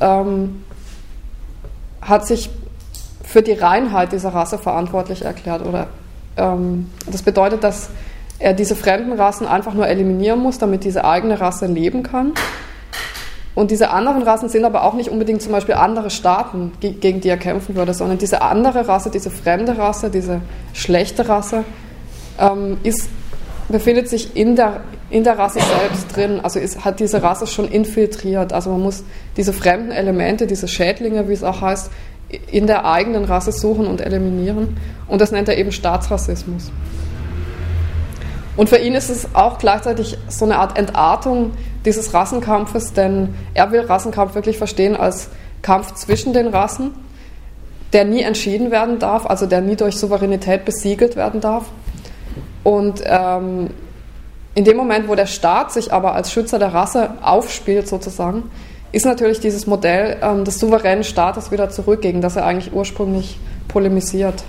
hat sich für die Reinheit dieser Rasse verantwortlich erklärt. Das bedeutet, dass er diese fremden Rassen einfach nur eliminieren muss, damit diese eigene Rasse leben kann. Und diese anderen Rassen sind aber auch nicht unbedingt zum Beispiel andere Staaten, gegen die er kämpfen würde, sondern diese andere Rasse, diese fremde Rasse, diese schlechte Rasse, befindet sich in der Rasse selbst drin, also hat diese Rasse schon infiltriert. Also man muss diese fremden Elemente, diese Schädlinge, wie es auch heißt, in der eigenen Rasse suchen und eliminieren. Und das nennt er eben Staatsrassismus. Und für ihn ist es auch gleichzeitig so eine Art Entartung dieses Rassenkampfes, denn er will Rassenkampf wirklich verstehen als Kampf zwischen den Rassen, der nie entschieden werden darf, also der nie durch Souveränität besiegelt werden darf. Und in dem Moment, wo der Staat sich aber als Schützer der Rasse aufspielt sozusagen, ist natürlich dieses Modell des souveränen Staates wieder zurück, gegen das er eigentlich ursprünglich polemisiert.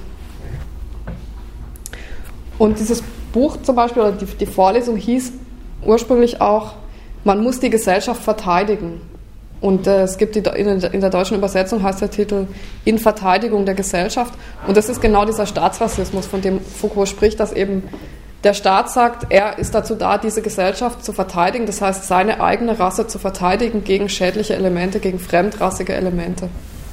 Und dieses Buch zum Beispiel, oder die Vorlesung hieß ursprünglich auch, man muss die Gesellschaft verteidigen. Und es gibt in der deutschen Übersetzung heißt der Titel In Verteidigung der Gesellschaft. Und das ist genau dieser Staatsrassismus, von dem Foucault spricht, dass eben der Staat sagt, er ist dazu da, diese Gesellschaft zu verteidigen, das heißt, seine eigene Rasse zu verteidigen gegen schädliche Elemente, gegen fremdrassige Elemente.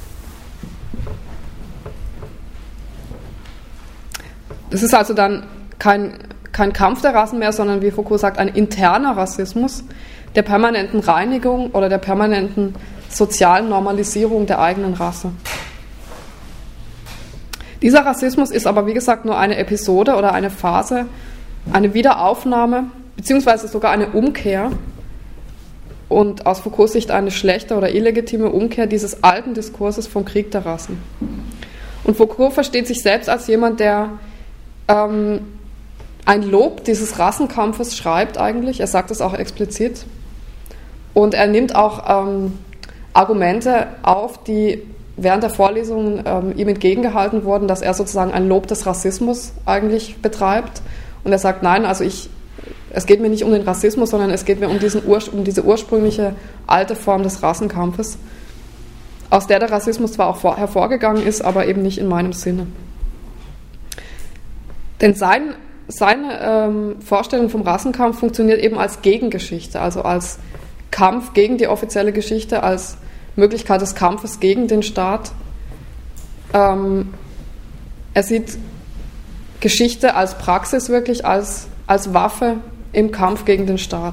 Das ist also dann kein Kampf der Rassen mehr, sondern wie Foucault sagt, ein interner Rassismus der permanenten Reinigung oder der permanenten sozialen Normalisierung der eigenen Rasse. Dieser Rassismus ist aber, wie gesagt, nur eine Episode oder eine Phase, eine Wiederaufnahme, beziehungsweise sogar eine Umkehr und aus Foucaults Sicht eine schlechte oder illegitime Umkehr dieses alten Diskurses vom Krieg der Rassen. Und Foucault versteht sich selbst als jemand, der ein Lob dieses Rassenkampfes schreibt eigentlich, er sagt es auch explizit, und er nimmt auch Argumente auf, die während der Vorlesungen ihm entgegengehalten wurden, dass er sozusagen ein Lob des Rassismus eigentlich betreibt. Und er sagt, nein, also es geht mir nicht um den Rassismus, sondern es geht mir um diese ursprüngliche alte Form des Rassenkampfes. aus der der Rassismus zwar auch hervorgegangen ist, aber eben nicht in meinem Sinne. Denn seine Vorstellung vom Rassenkampf funktioniert eben als Gegengeschichte, also als Kampf gegen die offizielle Geschichte, als Möglichkeit des Kampfes gegen den Staat. Er sieht Geschichte als Praxis wirklich, als Waffe im Kampf gegen den Staat.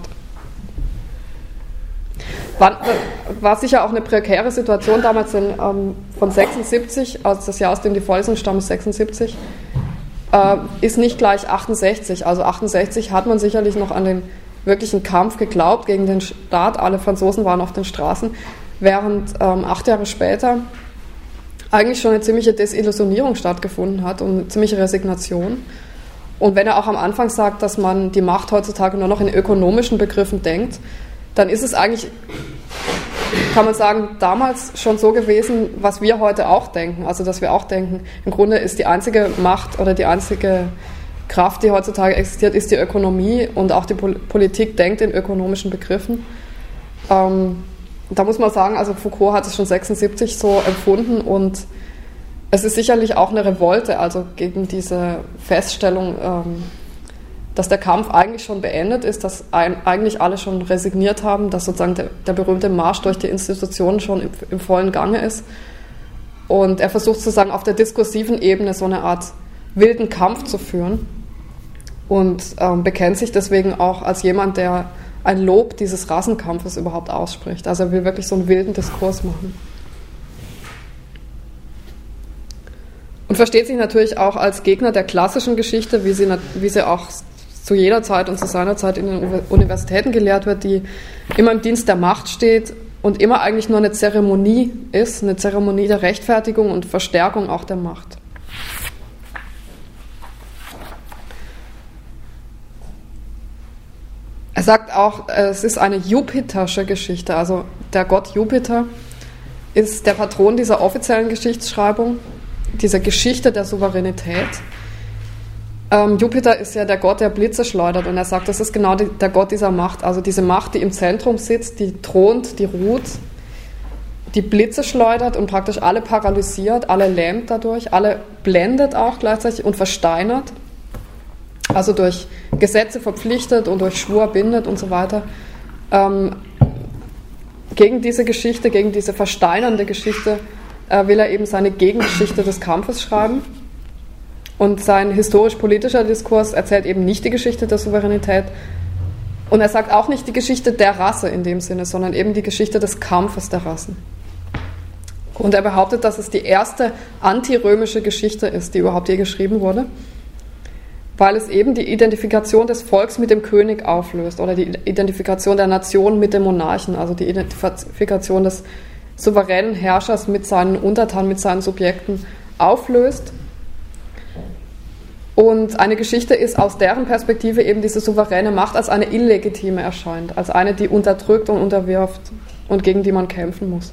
War sicher auch eine prekäre Situation damals von 76, also das Jahr, aus dem die Vorlesung stammt, ist 76, ist nicht gleich 68. Also 68 hat man sicherlich noch an den wirklichen Kampf geglaubt gegen den Staat. Alle Franzosen waren auf den Straßen, während 8 Jahre später eigentlich schon eine ziemliche Desillusionierung stattgefunden hat und eine ziemliche Resignation. Und wenn er auch am Anfang sagt, dass man die Macht heutzutage nur noch in ökonomischen Begriffen denkt, dann ist es eigentlich, kann man sagen, damals schon so gewesen, was wir heute auch denken. Also, dass wir auch denken, im Grunde ist die einzige Macht oder die einzige Kraft, die heutzutage existiert, ist die Ökonomie, und auch die Politik denkt in ökonomischen Begriffen. Da muss man sagen, also Foucault hat es schon 76 so empfunden, und es ist sicherlich auch eine Revolte, also gegen diese Feststellung, dass der Kampf eigentlich schon beendet ist, dass eigentlich alle schon resigniert haben, dass sozusagen der berühmte Marsch durch die Institutionen schon im vollen Gange ist. Und er versucht sozusagen auf der diskursiven Ebene so eine Art wilden Kampf zu führen und bekennt sich deswegen auch als jemand, der ein Lob dieses Rassenkampfes überhaupt ausspricht. Also er will wirklich so einen wilden Diskurs machen. Und versteht sich natürlich auch als Gegner der klassischen Geschichte, wie sie auch zu jeder Zeit und zu seiner Zeit in den Universitäten gelehrt wird, die immer im Dienst der Macht steht und immer eigentlich nur eine Zeremonie ist, eine Zeremonie der Rechtfertigung und Verstärkung auch der Macht. Er sagt auch, es ist eine jupitersche Geschichte, also der Gott Jupiter ist der Patron dieser offiziellen Geschichtsschreibung, dieser Geschichte der Souveränität. Jupiter ist ja der Gott, der Blitze schleudert, und er sagt, das ist genau der Gott dieser Macht, also diese Macht, die im Zentrum sitzt, die thront, die ruht, die Blitze schleudert und praktisch alle paralysiert, alle lähmt dadurch, alle blendet auch gleichzeitig und versteinert, also durch Gesetze verpflichtet und durch Schwur bindet und so weiter. Gegen diese Geschichte, gegen diese versteinernde Geschichte will er eben seine Gegengeschichte des Kampfes schreiben. Und sein historisch-politischer Diskurs erzählt eben nicht die Geschichte der Souveränität. Und er sagt auch nicht die Geschichte der Rasse in dem Sinne, sondern eben die Geschichte des Kampfes der Rassen. Und er behauptet, dass es die erste antirömische Geschichte ist, die überhaupt je geschrieben wurde, weil es eben die Identifikation des Volks mit dem König auflöst oder die Identifikation der Nation mit dem Monarchen, also die Identifikation des souveränen Herrschers mit seinen Untertanen, mit seinen Subjekten auflöst. Und eine Geschichte ist aus deren Perspektive eben diese souveräne Macht als eine illegitime erscheint, als eine, die unterdrückt und unterwirft und gegen die man kämpfen muss.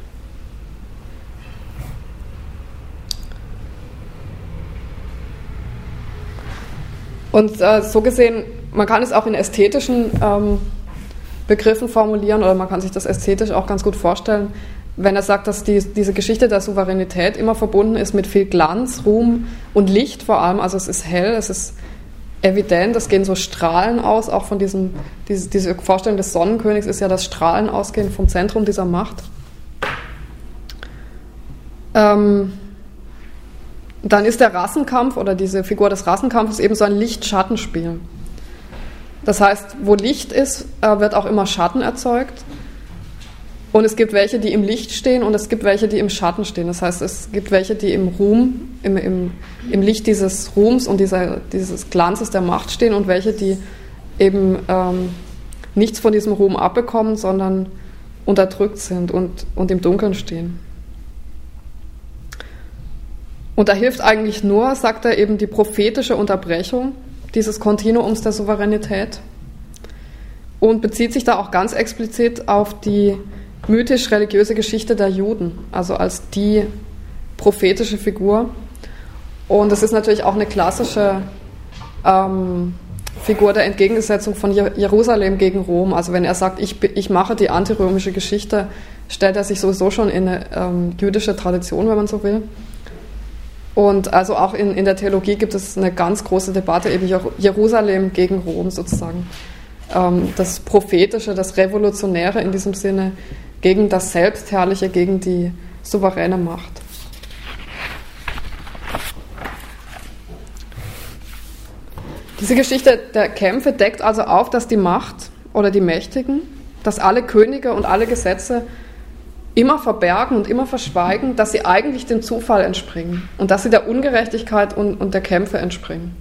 Und so gesehen, man kann es auch in ästhetischen Begriffen formulieren, oder man kann sich das ästhetisch auch ganz gut vorstellen, wenn er sagt, dass diese Geschichte der Souveränität immer verbunden ist mit viel Glanz, Ruhm und Licht vor allem. Also es ist hell, es ist evident, es gehen so Strahlen aus, auch von diese Vorstellung des Sonnenkönigs ist ja das Strahlen ausgehen vom Zentrum dieser Macht. Dann ist der Rassenkampf oder diese Figur des Rassenkampfes eben so ein Licht-Schattenspiel. Das heißt, wo Licht ist, wird auch immer Schatten erzeugt. Und es gibt welche, die im Licht stehen, und es gibt welche, die im Schatten stehen. Das heißt, es gibt welche, die im Ruhm, im Licht dieses Ruhms und dieses Glanzes der Macht stehen, und welche, die eben nichts von diesem Ruhm abbekommen, sondern unterdrückt sind und im Dunkeln stehen. Und da hilft eigentlich nur, sagt er, eben die prophetische Unterbrechung dieses Kontinuums der Souveränität und bezieht sich da auch ganz explizit auf die mythisch-religiöse Geschichte der Juden, also als die prophetische Figur. Und das ist natürlich auch eine klassische Figur der Entgegensetzung von Jerusalem gegen Rom. Also wenn er sagt, ich mache die antirömische Geschichte, stellt er sich sowieso schon in eine jüdische Tradition, wenn man so will. Und also auch in der Theologie gibt es eine ganz große Debatte, eben Jerusalem gegen Rom sozusagen. Das Prophetische, das Revolutionäre in diesem Sinne gegen das Selbstherrliche, gegen die souveräne Macht. Diese Geschichte der Kämpfe deckt also auf, dass die Macht oder die Mächtigen, dass alle Könige und alle Gesetze immer verbergen und immer verschweigen, dass sie eigentlich dem Zufall entspringen und dass sie der Ungerechtigkeit und der Kämpfe entspringen.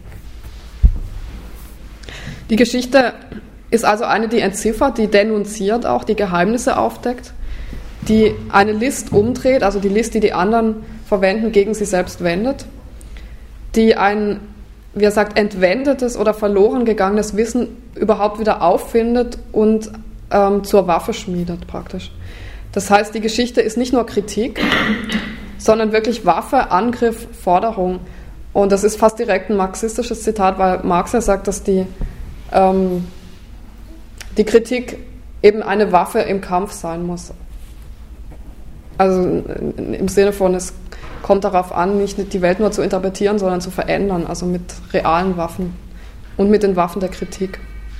Die Geschichte ist also eine, die entziffert, die denunziert auch, die Geheimnisse aufdeckt, die eine List umdreht, also die List, die die anderen verwenden, gegen sie selbst wendet, die ein, wie er sagt, entwendetes oder verloren gegangenes Wissen überhaupt wieder auffindet und zur Waffe schmiedet praktisch. Das heißt, die Geschichte ist nicht nur Kritik, sondern wirklich Waffe, Angriff, Forderung. Und das ist fast direkt ein marxistisches Zitat, weil Marx ja sagt, dass die Kritik eben eine Waffe im Kampf sein muss. Also im Sinne von, es kommt darauf an, nicht die Welt nur zu interpretieren, sondern zu verändern, also mit realen Waffen und mit den Waffen der Kritik.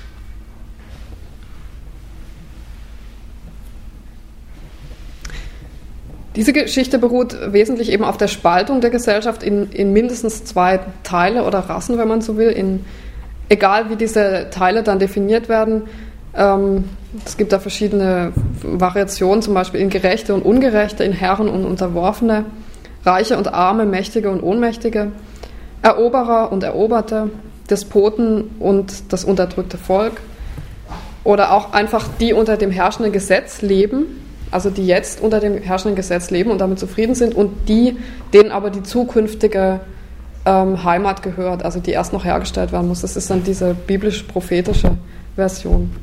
Diese Geschichte beruht wesentlich eben auf der Spaltung der Gesellschaft in mindestens 2 Teile oder Rassen, wenn man so will, egal wie diese Teile dann definiert werden. Es gibt da verschiedene Variationen, zum Beispiel in Gerechte und Ungerechte, in Herren und Unterworfene, Reiche und Arme, Mächtige und Ohnmächtige, Eroberer und Eroberte, Despoten und das unterdrückte Volk oder auch einfach die unter dem herrschenden Gesetz leben, also die jetzt unter dem herrschenden Gesetz leben und damit zufrieden sind und die, denen aber die zukünftige Heimat gehört, also die erst noch hergestellt werden muss. Das ist dann diese biblisch-prophetische Version.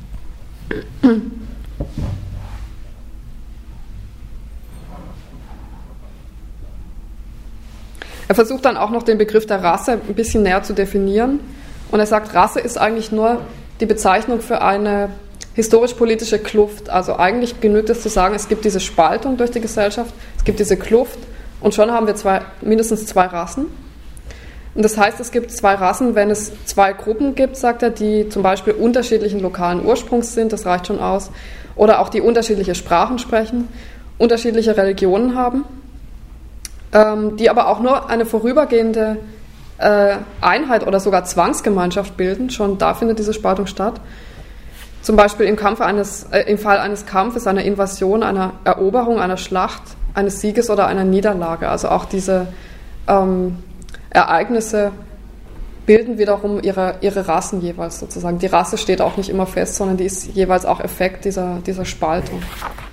Er versucht dann auch noch den Begriff der Rasse ein bisschen näher zu definieren und er sagt, Rasse ist eigentlich nur die Bezeichnung für eine historisch-politische Kluft. Also eigentlich genügt es zu sagen, es gibt diese Spaltung durch die Gesellschaft, es gibt diese Kluft und schon haben wir mindestens 2 Rassen. Und das heißt, es gibt 2 Rassen, wenn es 2 Gruppen gibt, sagt er, die zum Beispiel unterschiedlichen lokalen Ursprungs sind, das reicht schon aus, oder auch die unterschiedliche Sprachen sprechen, unterschiedliche Religionen haben, die aber auch nur eine vorübergehende Einheit oder sogar Zwangsgemeinschaft bilden. Schon da findet diese Spaltung statt. Zum Beispiel im Fall eines Kampfes, einer Invasion, einer Eroberung, einer Schlacht, eines Sieges oder einer Niederlage. Also auch diese Ereignisse bilden wiederum ihre Rassen jeweils sozusagen. Die Rasse steht auch nicht immer fest, sondern die ist jeweils auch Effekt dieser Spaltung.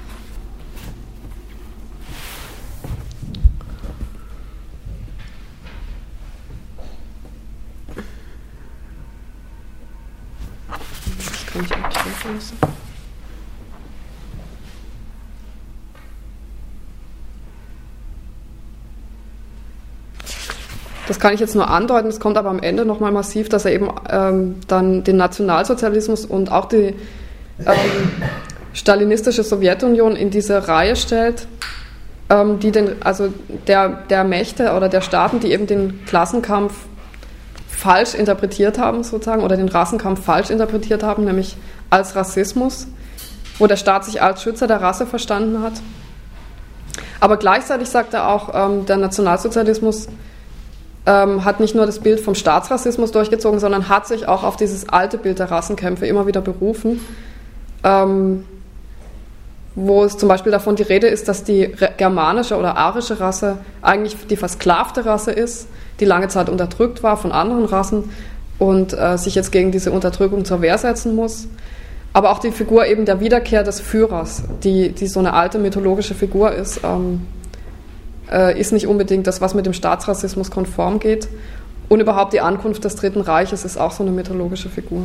Das kann ich auch lassen. Das kann ich jetzt nur andeuten, es kommt aber am Ende nochmal massiv, dass er eben dann den Nationalsozialismus und auch die stalinistische Sowjetunion in diese Reihe stellt, die der Mächte oder der Staaten, die eben den Klassenkampf falsch interpretiert haben sozusagen oder den Rassenkampf falsch interpretiert haben, nämlich als Rassismus, wo der Staat sich als Schützer der Rasse verstanden hat. Aber gleichzeitig sagt er auch, der Nationalsozialismus hat nicht nur das Bild vom Staatsrassismus durchgezogen, sondern hat sich auch auf dieses alte Bild der Rassenkämpfe immer wieder berufen, wo es zum Beispiel davon die Rede ist, dass die germanische oder arische Rasse eigentlich die versklavte Rasse ist, die lange Zeit unterdrückt war von anderen Rassen und sich jetzt gegen diese Unterdrückung zur Wehr setzen muss. Aber auch die Figur eben der Wiederkehr des Führers, die so eine alte mythologische Figur ist, ist nicht unbedingt das, was mit dem Staatsrassismus konform geht. Und überhaupt die Ankunft des Dritten Reiches ist auch so eine mythologische Figur.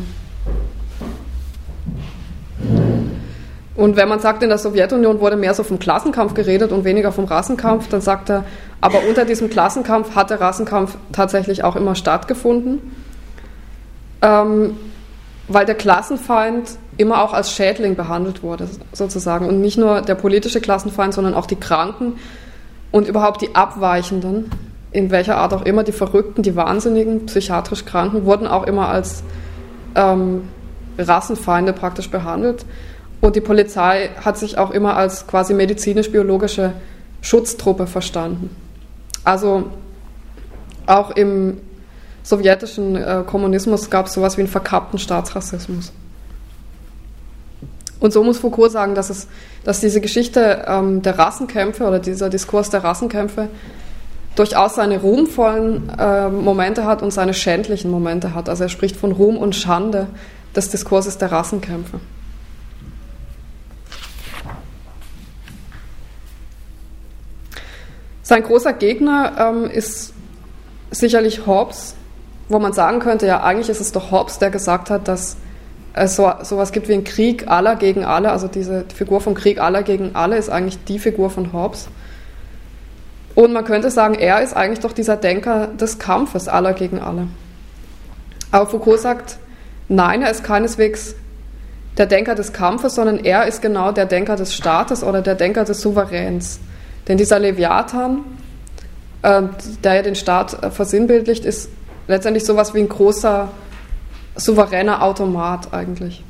Und wenn man sagt, in der Sowjetunion wurde mehr so vom Klassenkampf geredet und weniger vom Rassenkampf, dann sagt er, aber unter diesem Klassenkampf hat der Rassenkampf tatsächlich auch immer stattgefunden, weil der Klassenfeind immer auch als Schädling behandelt wurde, sozusagen. Und nicht nur der politische Klassenfeind, sondern auch die Kranken und überhaupt die Abweichenden, in welcher Art auch immer, die Verrückten, die Wahnsinnigen, psychiatrisch Kranken, wurden auch immer als Rassenfeinde praktisch behandelt. Und die Polizei hat sich auch immer als quasi medizinisch-biologische Schutztruppe verstanden. Also auch im sowjetischen Kommunismus gab es sowas wie einen verkappten Staatsrassismus. Und so muss Foucault sagen, dass diese Geschichte der Rassenkämpfe oder dieser Diskurs der Rassenkämpfe durchaus seine ruhmvollen Momente hat und seine schändlichen Momente hat. Also er spricht von Ruhm und Schande des Diskurses der Rassenkämpfe. Sein großer Gegner ist sicherlich Hobbes, wo man sagen könnte, ja, eigentlich ist es doch Hobbes, der gesagt hat, dass es sowas gibt wie einen Krieg aller gegen alle. Also diese Figur vom Krieg aller gegen alle ist eigentlich die Figur von Hobbes. Und man könnte sagen, er ist eigentlich doch dieser Denker des Kampfes aller gegen alle. Aber Foucault sagt, nein, er ist keineswegs der Denker des Kampfes, sondern er ist genau der Denker des Staates oder der Denker des Souveräns. Denn dieser Leviathan, der ja den Staat versinnbildlicht, ist letztendlich sowas wie ein großer, souveräner Automat eigentlich.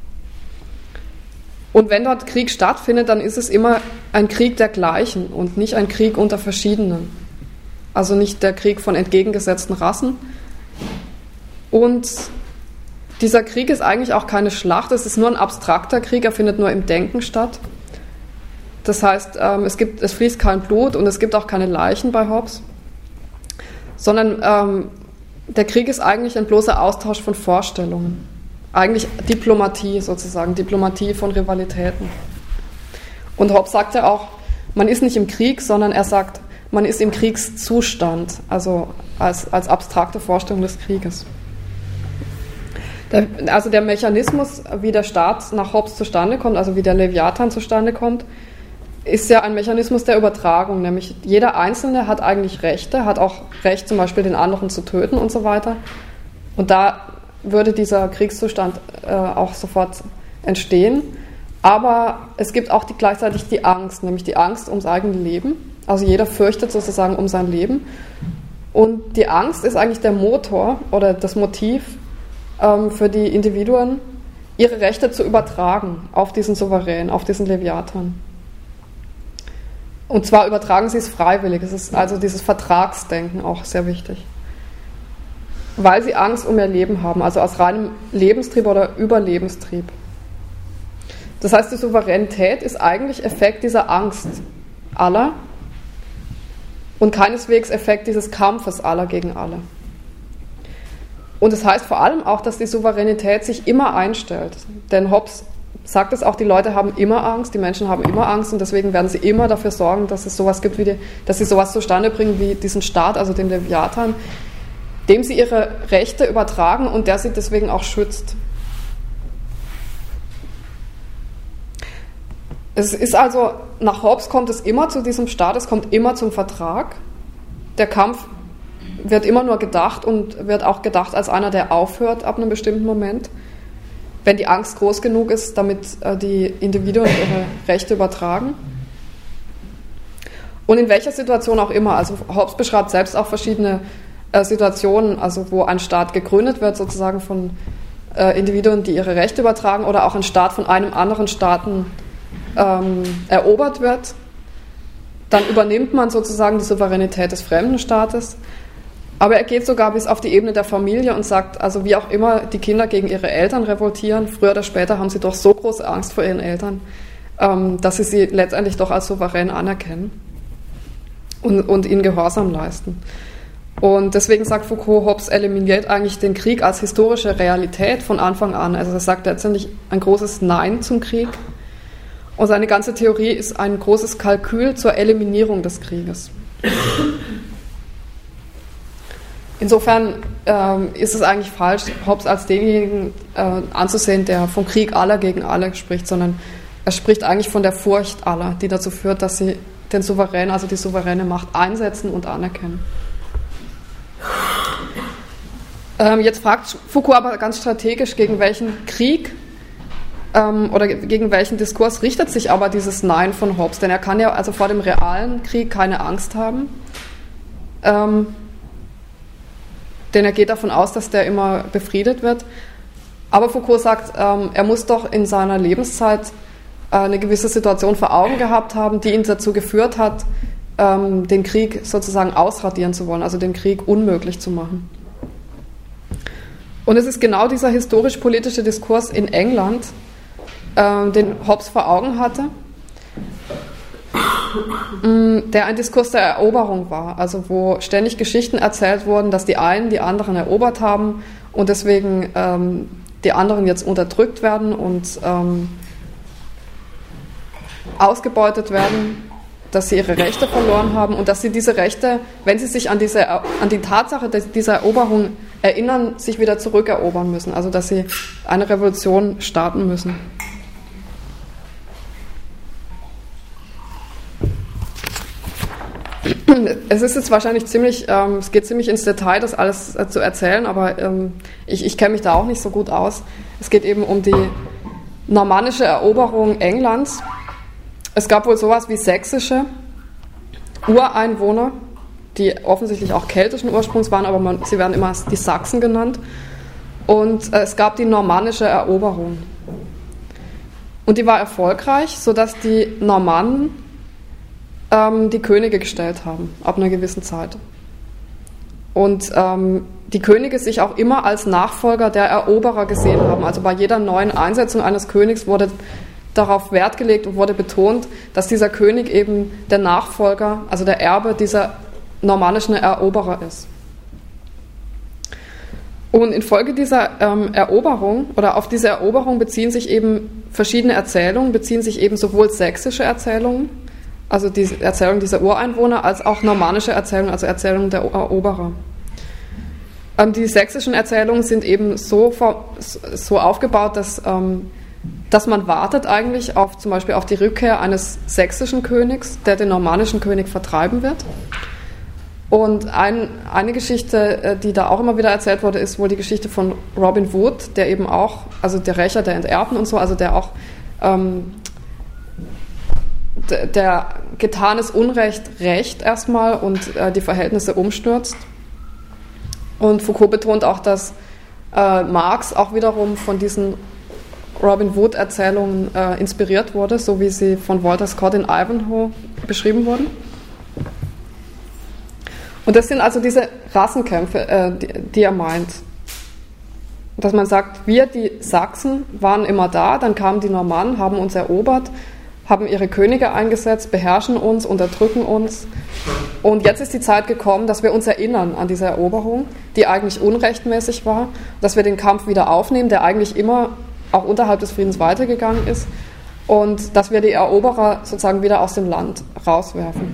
Und wenn dort Krieg stattfindet, dann ist es immer ein Krieg der Gleichen und nicht ein Krieg unter Verschiedenen. Also nicht der Krieg von entgegengesetzten Rassen. Und dieser Krieg ist eigentlich auch keine Schlacht, es ist nur ein abstrakter Krieg, er findet nur im Denken statt. Das heißt, es fließt kein Blut und es gibt auch keine Leichen bei Hobbes, sondern der Krieg ist eigentlich ein bloßer Austausch von Vorstellungen. Eigentlich Diplomatie sozusagen, Diplomatie von Rivalitäten. Und Hobbes sagt ja auch, man ist nicht im Krieg, sondern er sagt, man ist im Kriegszustand, also als abstrakte Vorstellung des Krieges. Also der Mechanismus, wie der Staat nach Hobbes zustande kommt, also wie der Leviathan zustande kommt, ist ja ein Mechanismus der Übertragung, nämlich jeder Einzelne hat eigentlich Rechte, hat auch Recht zum Beispiel den anderen zu töten und so weiter. Und da würde dieser Kriegszustand auch sofort entstehen. Aber es gibt auch gleichzeitig die Angst, nämlich die Angst ums eigene Leben. Also jeder fürchtet sozusagen um sein Leben. Und die Angst ist eigentlich der Motor oder das Motiv für die Individuen, ihre Rechte zu übertragen auf diesen Souverän, auf diesen Leviathan. Und zwar übertragen sie es freiwillig. Es ist also dieses Vertragsdenken auch sehr wichtig. Weil sie Angst um ihr Leben haben, also aus reinem Lebenstrieb oder Überlebenstrieb. Das heißt, die Souveränität ist eigentlich Effekt dieser Angst aller und keineswegs Effekt dieses Kampfes aller gegen alle. Und das heißt vor allem auch, dass die Souveränität sich immer einstellt. Denn Hobbes sagt es auch, die Leute haben immer Angst, die Menschen haben immer Angst und deswegen werden sie immer dafür sorgen, dass es sowas gibt, dass sie sowas zustande bringen wie diesen Staat, also den Leviathan, dem sie ihre Rechte übertragen und der sie deswegen auch schützt. Es ist also, nach Hobbes kommt es immer zu diesem Staat, es kommt immer zum Vertrag. Der Kampf wird immer nur gedacht und wird auch gedacht als einer, der aufhört ab einem bestimmten Moment, wenn die Angst groß genug ist, damit die Individuen ihre Rechte übertragen. Und in welcher Situation auch immer, also Hobbes beschreibt selbst auch verschiedene Situationen, also wo ein Staat gegründet wird, sozusagen von Individuen, die ihre Rechte übertragen, oder auch ein Staat von einem anderen Staaten erobert wird. Dann übernimmt man sozusagen die Souveränität des fremden Staates. Aber er geht sogar bis auf die Ebene der Familie und sagt, also wie auch immer die Kinder gegen ihre Eltern revoltieren, früher oder später haben sie doch so große Angst vor ihren Eltern, dass sie letztendlich doch als souverän anerkennen und ihnen Gehorsam leisten. Und deswegen sagt Foucault, Hobbes eliminiert eigentlich den Krieg als historische Realität von Anfang an. Also er sagt letztendlich ein großes Nein zum Krieg. Und seine ganze Theorie ist ein großes Kalkül zur Eliminierung des Krieges. Insofern ist es eigentlich falsch, Hobbes als denjenigen anzusehen, der vom Krieg aller gegen alle spricht, sondern er spricht eigentlich von der Furcht aller, die dazu führt, dass sie den Souverän, also die souveräne Macht einsetzen und anerkennen. Jetzt fragt Foucault aber ganz strategisch, gegen welchen Krieg oder gegen welchen Diskurs richtet sich aber dieses Nein von Hobbes? Denn er kann ja also vor dem realen Krieg keine Angst haben, denn er geht davon aus, dass der immer befriedet wird. Aber Foucault sagt, er muss doch in seiner Lebenszeit eine gewisse Situation vor Augen gehabt haben, die ihn dazu geführt hat, den Krieg sozusagen ausradieren zu wollen, also den Krieg unmöglich zu machen. Und es ist genau dieser historisch-politische Diskurs in England, den Hobbes vor Augen hatte, der ein Diskurs der Eroberung war, also wo ständig Geschichten erzählt wurden, dass die einen die anderen erobert haben und deswegen die anderen jetzt unterdrückt werden und ausgebeutet werden, dass sie ihre Rechte verloren haben und dass sie diese Rechte, wenn sie sich an die Tatsache dieser Eroberung erinnern, sich wieder zurückerobern müssen, also dass sie eine Revolution starten müssen. Es ist jetzt wahrscheinlich es geht ziemlich ins Detail, das alles zu erzählen, aber ich kenne mich da auch nicht so gut aus. Es geht eben um die normannische Eroberung Englands. Es gab wohl sowas wie sächsische Ureinwohner, die offensichtlich auch keltischen Ursprungs waren, aber sie werden immer die Sachsen genannt. Und es gab die normannische Eroberung. Und die war erfolgreich, sodass die Normannen die Könige gestellt haben, ab einer gewissen Zeit. Und die Könige sich auch immer als Nachfolger der Eroberer gesehen haben. Also bei jeder neuen Einsetzung eines Königs wurde darauf Wert gelegt und wurde betont, dass dieser König eben der Nachfolger, also der Erbe dieser normannischen Eroberer ist. Und infolge dieser Eroberung oder auf diese Eroberung beziehen sich eben verschiedene Erzählungen, beziehen sich eben sowohl sächsische Erzählungen, also die Erzählung dieser Ureinwohner, als auch normannische Erzählungen, also Erzählungen der Eroberer. Die sächsischen Erzählungen sind eben so aufgebaut, dass man wartet eigentlich zum Beispiel auf die Rückkehr eines sächsischen Königs, der den normannischen König vertreiben wird. Und eine Geschichte, die da auch immer wieder erzählt wurde, ist wohl die Geschichte von Robin Hood, der eben auch, also der Rächer der Enterbten und so, also der auch der getanes Unrecht rächt erstmal und die Verhältnisse umstürzt. Und Foucault betont auch, dass Marx auch wiederum von diesen Robin Hood-Erzählungen inspiriert wurde, so wie sie von Walter Scott in Ivanhoe beschrieben wurden. Und das sind also diese Rassenkämpfe, die er meint. Dass man sagt, wir, die Sachsen, waren immer da, dann kamen die Normannen, haben uns erobert, haben ihre Könige eingesetzt, beherrschen uns, unterdrücken uns. Und jetzt ist die Zeit gekommen, dass wir uns erinnern an diese Eroberung, die eigentlich unrechtmäßig war, dass wir den Kampf wieder aufnehmen, der eigentlich immer auch unterhalb des Friedens weitergegangen ist, und dass wir die Eroberer sozusagen wieder aus dem Land rauswerfen.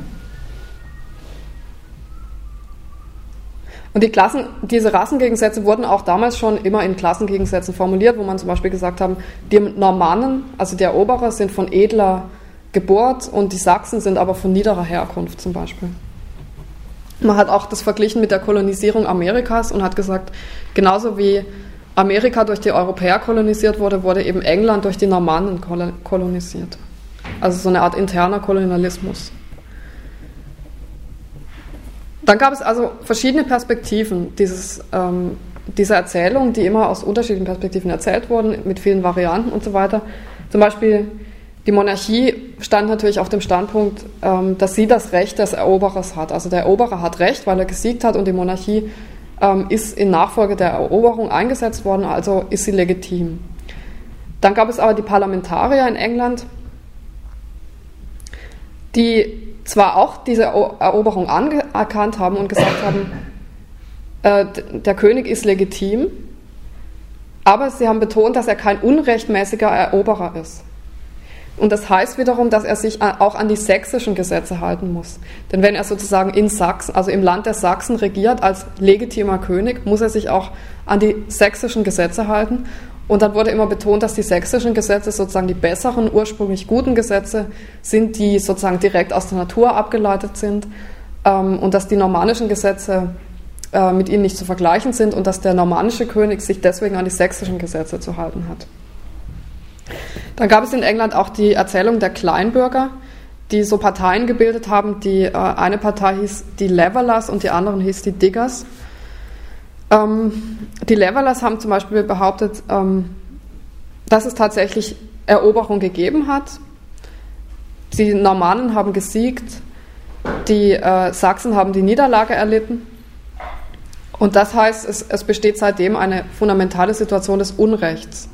Und diese Rassengegensätze wurden auch damals schon immer in Klassengegensätzen formuliert, wo man zum Beispiel gesagt hat, die Normannen, also die Eroberer, sind von edler Geburt und die Sachsen sind aber von niederer Herkunft zum Beispiel. Man hat auch das verglichen mit der Kolonisierung Amerikas und hat gesagt, genauso wie Amerika durch die Europäer kolonisiert wurde, wurde eben England durch die Normannen kolonisiert. Also so eine Art interner Kolonialismus. Dann gab es also verschiedene Perspektiven dieser Erzählung, die immer aus unterschiedlichen Perspektiven erzählt wurden, mit vielen Varianten und so weiter. Zum Beispiel die Monarchie stand natürlich auf dem Standpunkt, dass sie das Recht des Eroberers hat. Also der Eroberer hat Recht, weil er gesiegt hat, und die Monarchie ist in Nachfolge der Eroberung eingesetzt worden, also ist sie legitim. Dann gab es aber die Parlamentarier in England, die zwar auch diese Eroberung anerkannt haben und gesagt haben, der König ist legitim, aber sie haben betont, dass er kein unrechtmäßiger Eroberer ist. Und das heißt wiederum, dass er sich auch an die sächsischen Gesetze halten muss. Denn wenn er sozusagen in Sachsen, also im Land der Sachsen regiert als legitimer König, muss er sich auch an die sächsischen Gesetze halten. Und dann wurde immer betont, dass die sächsischen Gesetze sozusagen die besseren, ursprünglich guten Gesetze sind, die sozusagen direkt aus der Natur abgeleitet sind, und dass die normannischen Gesetze mit ihnen nicht zu vergleichen sind und dass der normannische König sich deswegen an die sächsischen Gesetze zu halten hat. Dann gab es in England auch die Erzählung der Kleinbürger, die so Parteien gebildet haben. Die eine Partei hieß die Levellers und die anderen hieß die Diggers. Die Levellers haben zum Beispiel behauptet, dass es tatsächlich Eroberung gegeben hat. Die Normannen haben gesiegt, die Sachsen haben die Niederlage erlitten. Und das heißt, es besteht seitdem eine fundamentale Situation des Unrechts.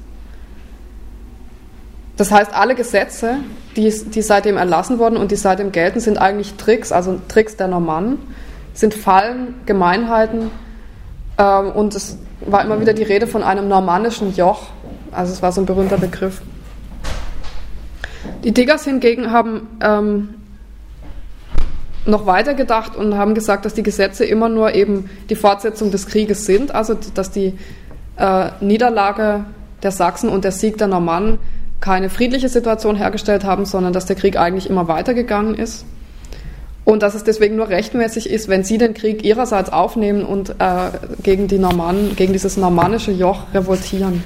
Das heißt, alle Gesetze, die seitdem erlassen wurden und die seitdem gelten, sind eigentlich Tricks, also Tricks der Normannen, sind Fallen, Gemeinheiten, und es war immer wieder die Rede von einem normannischen Joch, also es war so ein berühmter Begriff. Die Diggers hingegen haben noch weiter gedacht und haben gesagt, dass die Gesetze immer nur eben die Fortsetzung des Krieges sind, also dass die Niederlage der Sachsen und der Sieg der Normannen keine friedliche Situation hergestellt haben, sondern dass der Krieg eigentlich immer weitergegangen ist und dass es deswegen nur rechtmäßig ist, wenn sie den Krieg ihrerseits aufnehmen und gegen die Normannen, gegen dieses normannische Joch revoltieren.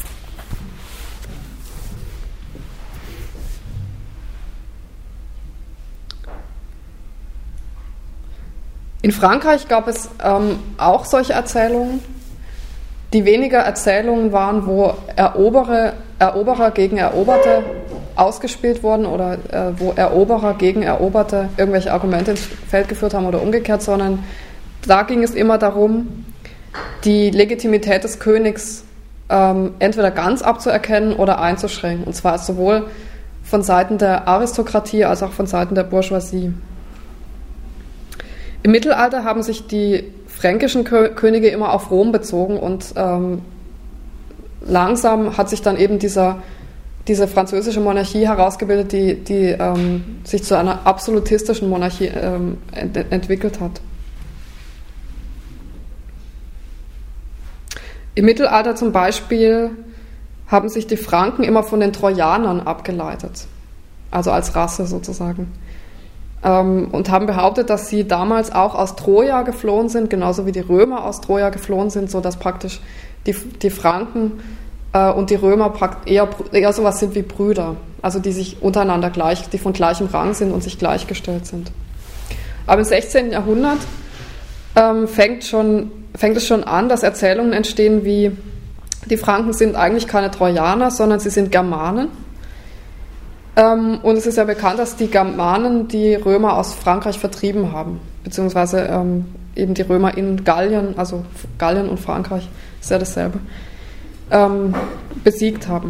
In Frankreich gab es auch solche Erzählungen, die weniger Erzählungen waren, wo Eroberer gegen Eroberte ausgespielt wurden oder wo Eroberer gegen Eroberte irgendwelche Argumente ins Feld geführt haben oder umgekehrt, sondern da ging es immer darum, die Legitimität des Königs entweder ganz abzuerkennen oder einzuschränken, und zwar sowohl von Seiten der Aristokratie als auch von Seiten der Bourgeoisie. Im Mittelalter haben sich die fränkischen Könige immer auf Rom bezogen und langsam hat sich dann eben diese französische Monarchie herausgebildet, die sich zu einer absolutistischen Monarchie entwickelt hat. Im Mittelalter zum Beispiel haben sich die Franken immer von den Trojanern abgeleitet, also als Rasse sozusagen. Und haben behauptet, dass sie damals auch aus Troja geflohen sind, genauso wie die Römer aus Troja geflohen sind, sodass praktisch die Franken und die Römer eher sowas sind wie Brüder, also die sich untereinander die von gleichem Rang sind und sich gleichgestellt sind. Aber im 16. Jahrhundert fängt es schon an, dass Erzählungen entstehen wie, die Franken sind eigentlich keine Trojaner, sondern sie sind Germanen. Und es ist ja bekannt, dass die Germanen die Römer aus Frankreich vertrieben haben, beziehungsweise eben die Römer in Gallien, also Gallien und Frankreich, ist ja dasselbe, besiegt haben.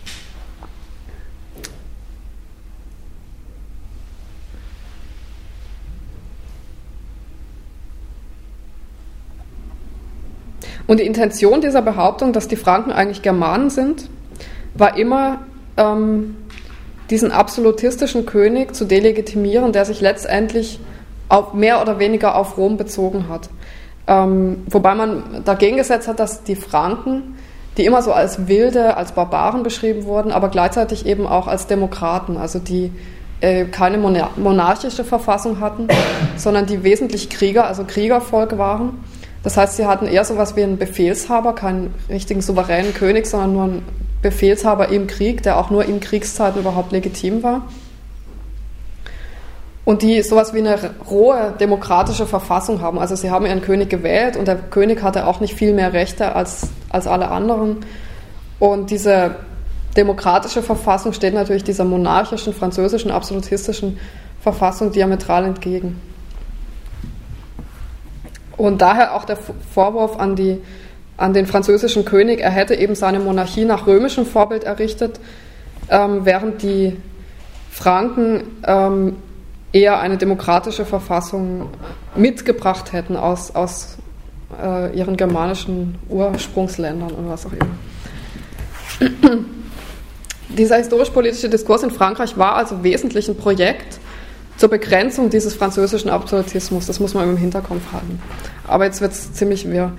Und die Intention dieser Behauptung, dass die Franken eigentlich Germanen sind, war immer, diesen absolutistischen König zu delegitimieren, der sich letztendlich mehr oder weniger auf Rom bezogen hat. Wobei man dagegen gesetzt hat, dass die Franken, die immer so als Wilde, als Barbaren beschrieben wurden, aber gleichzeitig eben auch als Demokraten, also die keine monarchische Verfassung hatten, sondern die wesentlich Kriegervolk waren. Das heißt, sie hatten eher sowas wie einen Befehlshaber, keinen richtigen souveränen König, sondern nur einen Befehlshaber im Krieg, der auch nur in Kriegszeiten überhaupt legitim war. Und die sowas wie eine rohe demokratische Verfassung haben. Also sie haben ihren König gewählt und der König hatte auch nicht viel mehr Rechte als alle anderen. Und diese demokratische Verfassung steht natürlich dieser monarchischen, französischen, absolutistischen Verfassung diametral entgegen. Und daher auch der Vorwurf an den französischen König, er hätte eben seine Monarchie nach römischem Vorbild errichtet, während die Franken eher eine demokratische Verfassung mitgebracht hätten aus ihren germanischen Ursprungsländern oder was auch immer. Dieser historisch-politische Diskurs in Frankreich war also wesentlich ein Projekt zur Begrenzung dieses französischen Absolutismus. Das muss man im Hinterkopf haben. Aber jetzt wird es ziemlich wirr.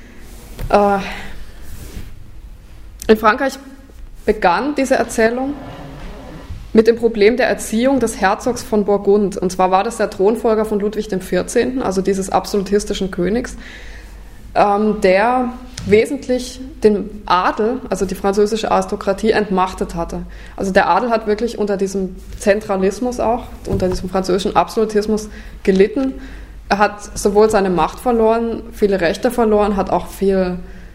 In Frankreich begann diese Erzählung mit dem Problem der Erziehung des Herzogs von Burgund. Und zwar war das der Thronfolger von Ludwig XIV., also dieses absolutistischen Königs, der wesentlich den Adel, also die französische Aristokratie, entmachtet hatte. Also der Adel hat wirklich unter diesem Zentralismus auch, unter diesem französischen Absolutismus gelitten. Er hat sowohl seine Macht verloren, viele Rechte verloren, hat auch viel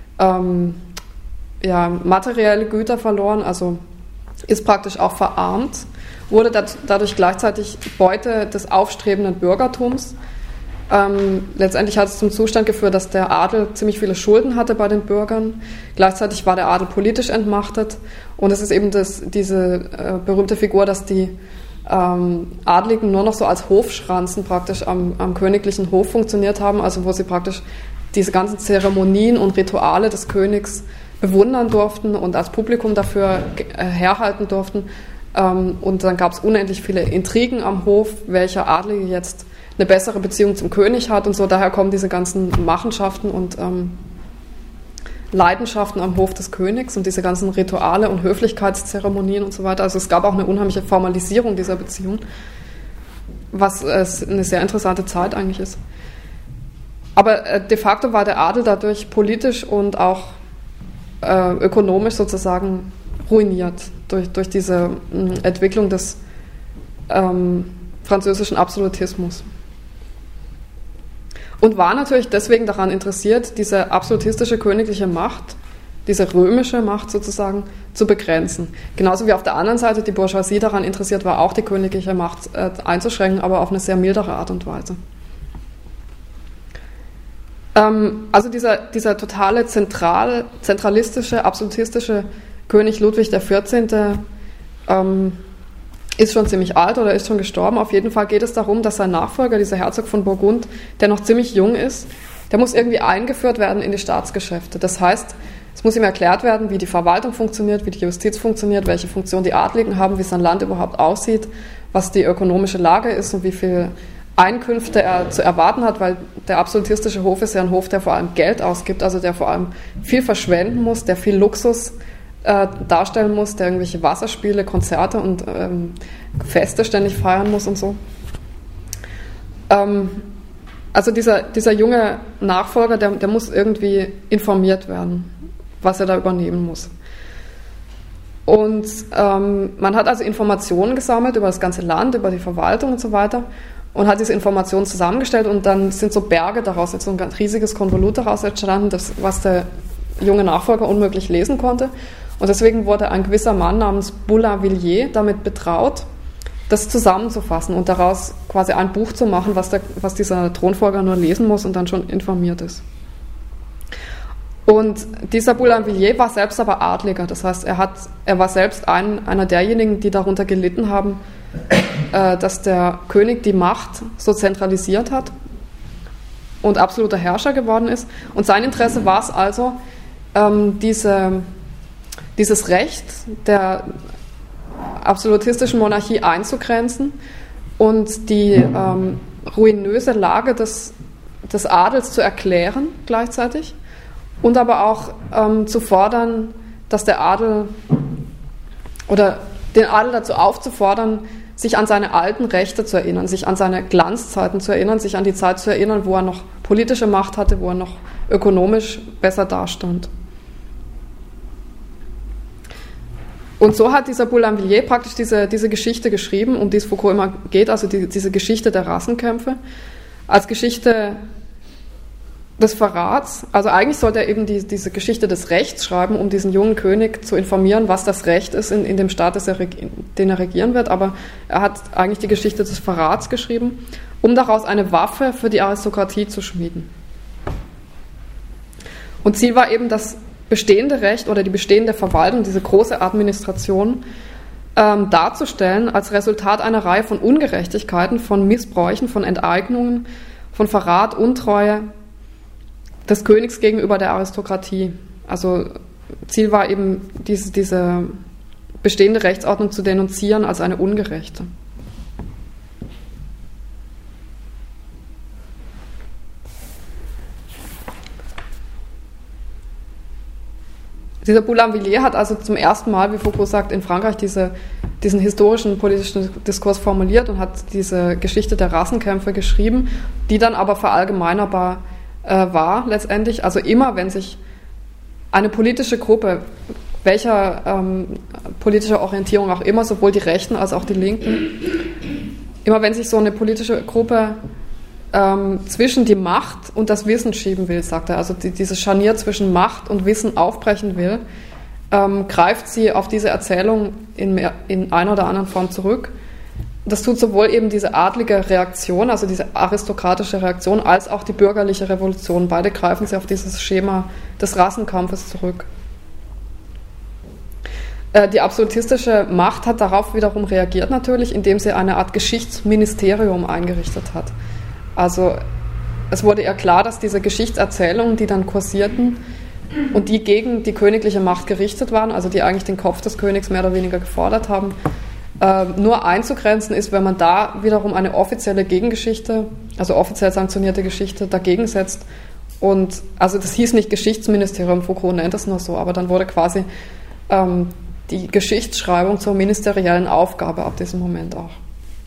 materielle Güter verloren, also ist praktisch auch verarmt, wurde dadurch gleichzeitig Beute des aufstrebenden Bürgertums. Letztendlich hat es zum Zustand geführt, dass der Adel ziemlich viele Schulden hatte bei den Bürgern. Gleichzeitig war der Adel politisch entmachtet. Und es ist eben diese berühmte Figur, dass die Adligen nur noch so als Hofschranzen praktisch am königlichen Hof funktioniert haben, also wo sie praktisch diese ganzen Zeremonien und Rituale des Königs bewundern durften und als Publikum dafür herhalten durften. Und dann gab es unendlich viele Intrigen am Hof, welcher Adlige jetzt eine bessere Beziehung zum König hat und so. Daher kommen diese ganzen Machenschaften und Leidenschaften am Hof des Königs und diese ganzen Rituale und Höflichkeitszeremonien und so weiter. Also es gab auch eine unheimliche Formalisierung dieser Beziehung, was eine sehr interessante Zeit eigentlich ist. Aber de facto war der Adel dadurch politisch und auch ökonomisch sozusagen ruiniert durch diese Entwicklung des französischen Absolutismus. Und war natürlich deswegen daran interessiert, diese absolutistische königliche Macht, diese römische Macht sozusagen, zu begrenzen. Genauso wie auf der anderen Seite die Bourgeoisie daran interessiert war, auch die königliche Macht einzuschränken, aber auf eine sehr mildere Art und Weise. Also dieser totale zentralistische, absolutistische König Ludwig XIV. Ist schon ziemlich alt oder ist schon gestorben. Auf jeden Fall geht es darum, dass sein Nachfolger, dieser Herzog von Burgund, der noch ziemlich jung ist, der muss irgendwie eingeführt werden in die Staatsgeschäfte. Das heißt, es muss ihm erklärt werden, wie die Verwaltung funktioniert, wie die Justiz funktioniert, welche Funktion die Adligen haben, wie sein Land überhaupt aussieht, was die ökonomische Lage ist und wie viel Einkünfte er zu erwarten hat, weil der absolutistische Hof ist ja ein Hof, der vor allem Geld ausgibt, also der vor allem viel verschwenden muss, der viel Luxus darstellen muss, der irgendwelche Wasserspiele, Konzerte und Feste ständig feiern muss und so. Also dieser junge Nachfolger, der muss irgendwie informiert werden, was er da übernehmen muss. Und man hat also Informationen gesammelt über das ganze Land, über die Verwaltung und so weiter und hat diese Informationen zusammengestellt und dann sind so Berge daraus, jetzt so ein ganz riesiges Konvolut daraus entstanden, was der junge Nachfolger unmöglich lesen konnte. Und deswegen wurde ein gewisser Mann namens Boulainvilliers damit betraut, das zusammenzufassen und daraus quasi ein Buch zu machen, was dieser Thronfolger nur lesen muss und dann schon informiert ist. Und dieser Boulainvilliers war selbst aber Adliger, das heißt, er war selbst einer derjenigen, die darunter gelitten haben, dass der König die Macht so zentralisiert hat und absoluter Herrscher geworden ist. Und sein Interesse war es also, dieses Recht der absolutistischen Monarchie einzugrenzen und die ruinöse Lage des Adels zu erklären gleichzeitig und aber auch zu fordern, dass der Adel oder den Adel dazu aufzufordern, sich an seine alten Rechte zu erinnern, sich an seine Glanzzeiten zu erinnern, sich an die Zeit zu erinnern, wo er noch politische Macht hatte, wo er noch ökonomisch besser dastand. Und so hat dieser Boulainvilliers praktisch diese Geschichte geschrieben, um die es Foucault immer geht, also diese Geschichte der Rassenkämpfe, als Geschichte des Verrats. Also eigentlich sollte er eben diese Geschichte des Rechts schreiben, um diesen jungen König zu informieren, was das Recht ist in dem Staat, den er regieren wird. Aber er hat eigentlich die Geschichte des Verrats geschrieben, um daraus eine Waffe für die Aristokratie zu schmieden. Und Ziel war eben, das bestehende Recht oder die bestehende Verwaltung, diese große Administration, darzustellen als Resultat einer Reihe von Ungerechtigkeiten, von Missbräuchen, von Enteignungen, von Verrat, Untreue des Königs gegenüber der Aristokratie. Also Ziel war eben, diese bestehende Rechtsordnung zu denunzieren als eine ungerechte. Dieser Boulainvilliers hat also zum ersten Mal, wie Foucault sagt, in Frankreich diesen historischen politischen Diskurs formuliert und hat diese Geschichte der Rassenkämpfe geschrieben, die dann aber verallgemeinerbar war letztendlich. Also immer, wenn sich eine politische Gruppe, welcher politischer Orientierung auch immer, sowohl die Rechten als auch die Linken, immer wenn sich so eine politische Gruppe zwischen die Macht und das Wissen schieben will, sagt er, also dieses Scharnier zwischen Macht und Wissen aufbrechen will, greift sie auf diese Erzählung in einer oder anderen Form zurück. Das tut sowohl eben diese adlige Reaktion, also diese aristokratische Reaktion, als auch die bürgerliche Revolution. Beide greifen sie auf dieses Schema des Rassenkampfes zurück. Die absolutistische Macht hat darauf wiederum reagiert natürlich, indem sie eine Art Geschichtsministerium eingerichtet hat. Also es wurde ihr klar, dass diese Geschichtserzählungen, die dann kursierten und die gegen die königliche Macht gerichtet waren, also die eigentlich den Kopf des Königs mehr oder weniger gefordert haben, nur einzugrenzen ist, wenn man da wiederum eine offizielle Gegengeschichte, also offiziell sanktionierte Geschichte dagegen setzt. Und also das hieß nicht Geschichtsministerium, Foucault nennt das nur so, aber dann wurde quasi die Geschichtsschreibung zur ministeriellen Aufgabe ab diesem Moment auch.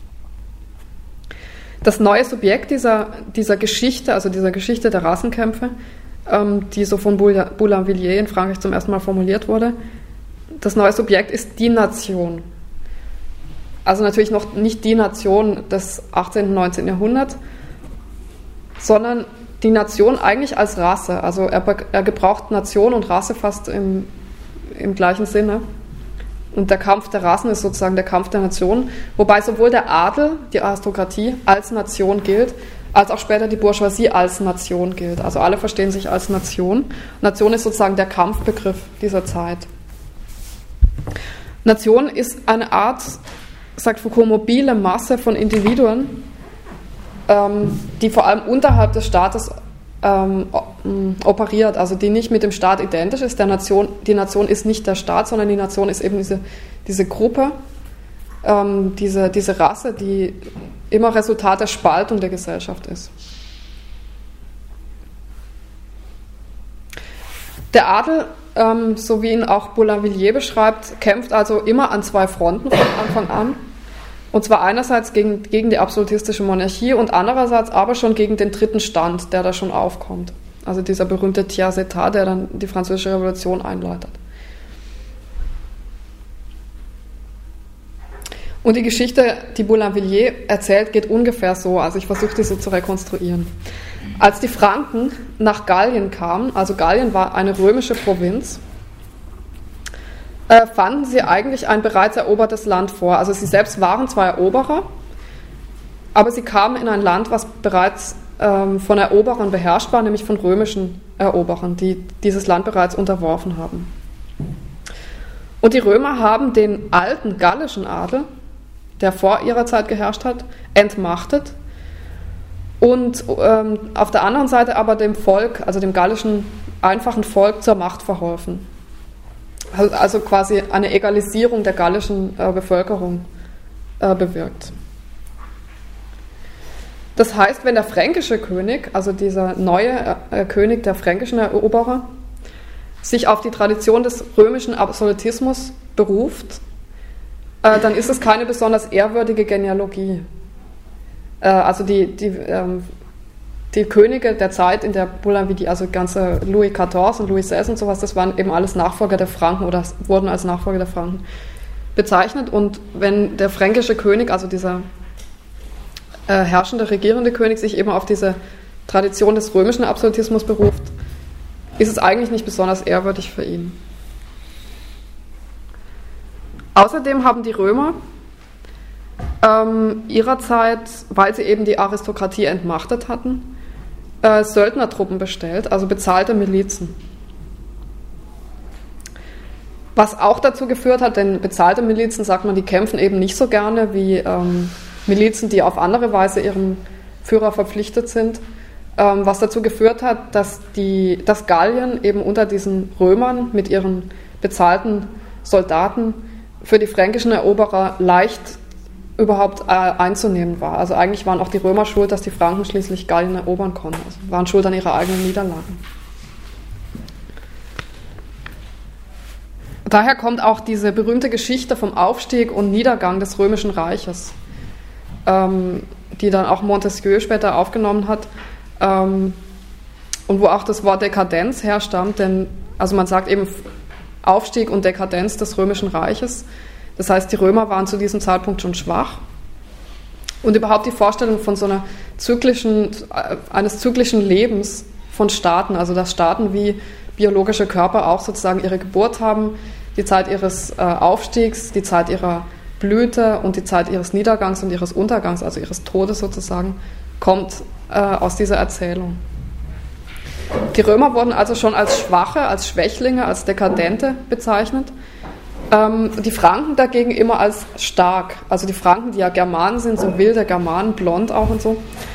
Das neue Subjekt dieser Geschichte, also dieser Geschichte der Rassenkämpfe, die so von Boulainvilliers in Frankreich zum ersten Mal formuliert wurde, das neue Subjekt ist die Nation. Also natürlich noch nicht die Nation des 18. und 19. Jahrhunderts, sondern die Nation eigentlich als Rasse. Also er gebraucht Nation und Rasse fast im gleichen Sinne. Und der Kampf der Rassen ist sozusagen der Kampf der Nationen, wobei sowohl der Adel, die Aristokratie, als Nation gilt, als auch später die Bourgeoisie als Nation gilt. Also alle verstehen sich als Nation. Nation ist sozusagen der Kampfbegriff dieser Zeit. Nation ist eine Art, sagt Foucault, mobile Masse von Individuen, die vor allem unterhalb des Staates operiert, also die nicht mit dem Staat identisch ist. Die Nation ist nicht der Staat, sondern die Nation ist eben diese Gruppe, diese Rasse, die immer Resultat der Spaltung der Gesellschaft ist. Der Adel, so wie ihn auch Boulainvilliers beschreibt, kämpft also immer an zwei Fronten von Anfang an. Und zwar einerseits gegen die absolutistische Monarchie und andererseits aber schon gegen den dritten Stand, der da schon aufkommt. Also dieser berühmte Tiers État, der dann die Französische Revolution einleitet. Und die Geschichte, die Boulainvilliers erzählt, geht ungefähr so, also ich versuche die so zu rekonstruieren. Als die Franken nach Gallien kamen, also Gallien war eine römische Provinz, fanden sie eigentlich ein bereits erobertes Land vor. Also sie selbst waren zwar Eroberer, aber sie kamen in ein Land, was bereits von Eroberern beherrscht war, nämlich von römischen Eroberern, die dieses Land bereits unterworfen haben. Und die Römer haben den alten gallischen Adel, der vor ihrer Zeit geherrscht hat, entmachtet und auf der anderen Seite aber dem Volk, also dem gallischen einfachen Volk, zur Macht verholfen. Also quasi eine Egalisierung der gallischen Bevölkerung bewirkt. Das heißt, wenn der fränkische König, also dieser neue König der fränkischen Eroberer, sich auf die Tradition des römischen Absolutismus beruft, dann ist es keine besonders ehrwürdige Genealogie. Also die Könige der Zeit, in der Boulainvilliers, also ganze Louis XIV und Louis XVI und sowas, das waren eben alles Nachfolger der Franken oder wurden als Nachfolger der Franken bezeichnet. Und wenn der fränkische König, also dieser herrschende, regierende König, sich eben auf diese Tradition des römischen Absolutismus beruft, ist es eigentlich nicht besonders ehrwürdig für ihn. Außerdem haben die Römer ihrerzeit, weil sie eben die Aristokratie entmachtet hatten, Söldnertruppen bestellt, also bezahlte Milizen. Was auch dazu geführt hat, denn bezahlte Milizen, sagt man, die kämpfen eben nicht so gerne wie Milizen, die auf andere Weise ihrem Führer verpflichtet sind, was dazu geführt hat, dass Gallien eben unter diesen Römern mit ihren bezahlten Soldaten für die fränkischen Eroberer leicht überhaupt einzunehmen war. Also eigentlich waren auch die Römer schuld, dass die Franken schließlich Gallien erobern konnten. Also waren schuld an ihrer eigenen Niederlagen. Daher kommt auch diese berühmte Geschichte vom Aufstieg und Niedergang des Römischen Reiches, die dann auch Montesquieu später aufgenommen hat, und wo auch das Wort Dekadenz herstammt, denn Also man sagt eben Aufstieg und Dekadenz des Römischen Reiches. Das heißt, die Römer waren zu diesem Zeitpunkt schon schwach. Und überhaupt die Vorstellung von so einer eines zyklischen Lebens von Staaten, also dass Staaten wie biologische Körper auch sozusagen ihre Geburt haben, die Zeit ihres Aufstiegs, die Zeit ihrer Blüte und die Zeit ihres Niedergangs und ihres Untergangs, also ihres Todes sozusagen, kommt aus dieser Erzählung. Die Römer wurden also schon als Schwache, als Schwächlinge, als Dekadente bezeichnet. Die Franken dagegen immer als stark. Also die Franken, die ja Germanen sind, so wilde Germanen, blond auch und so,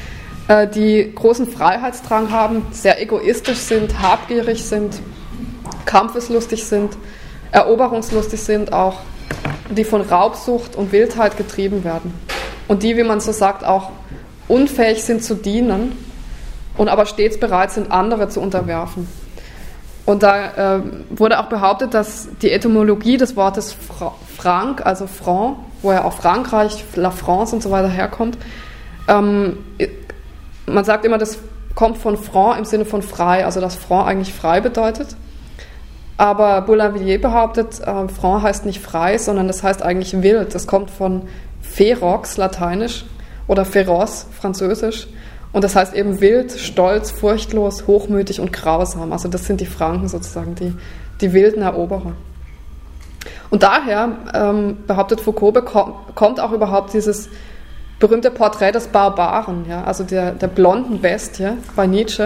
die großen Freiheitsdrang haben, sehr egoistisch sind, habgierig sind, kampfeslustig sind, eroberungslustig sind auch, die von Raubsucht und Wildheit getrieben werden. Und die, wie man so sagt, auch unfähig sind zu dienen und aber stets bereit sind, andere zu unterwerfen. Und da wurde auch behauptet, dass die Etymologie des Wortes Franc, also Franc, woher auch Frankreich, La France und so weiter herkommt, man sagt immer, das kommt von franc im Sinne von frei, also dass franc eigentlich frei bedeutet. Aber Boulainvilliers behauptet, franc heißt nicht frei, sondern das heißt eigentlich wild. Das kommt von ferox, lateinisch, oder feroz, französisch. Und das heißt eben wild, stolz, furchtlos, hochmütig und grausam. Also das sind die Franken sozusagen, die wilden Eroberer. Und daher, behauptet Foucault, kommt auch überhaupt dieses berühmte Porträt des Barbaren, ja, also der blonden Bestie bei Nietzsche.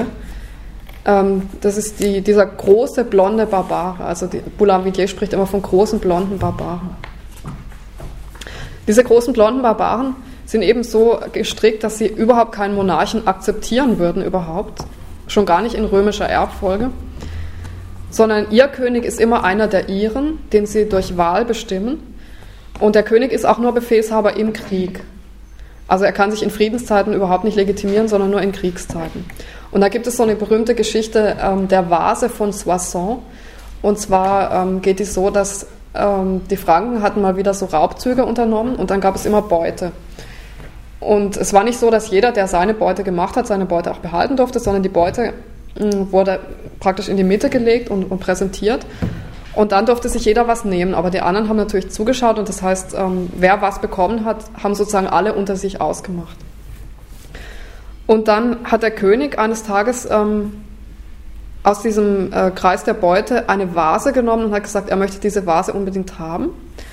Das ist dieser große blonde Barbare. Also Boulainvilliers spricht immer von großen blonden Barbaren. Diese großen blonden Barbaren sind eben so gestrickt, dass sie überhaupt keinen Monarchen akzeptieren würden überhaupt, schon gar nicht in römischer Erbfolge, sondern ihr König ist immer einer der ihren, den sie durch Wahl bestimmen, und der König ist auch nur Befehlshaber im Krieg. Also er kann sich in Friedenszeiten überhaupt nicht legitimieren, sondern nur in Kriegszeiten. Und da gibt es so eine berühmte Geschichte der Vase von Soissons, und zwar geht die so, dass die Franken hatten mal wieder so Raubzüge unternommen und dann gab es immer Beute. Und es war nicht so, dass jeder, der seine Beute gemacht hat, seine Beute auch behalten durfte, sondern die Beute wurde praktisch in die Mitte gelegt und präsentiert. Und dann durfte sich jeder was nehmen. Aber die anderen haben natürlich zugeschaut und das heißt, wer was bekommen hat, haben sozusagen alle unter sich ausgemacht. Und dann hat der König eines Tages aus diesem Kreis der Beute eine Vase genommen und hat gesagt, er möchte diese Vase unbedingt haben.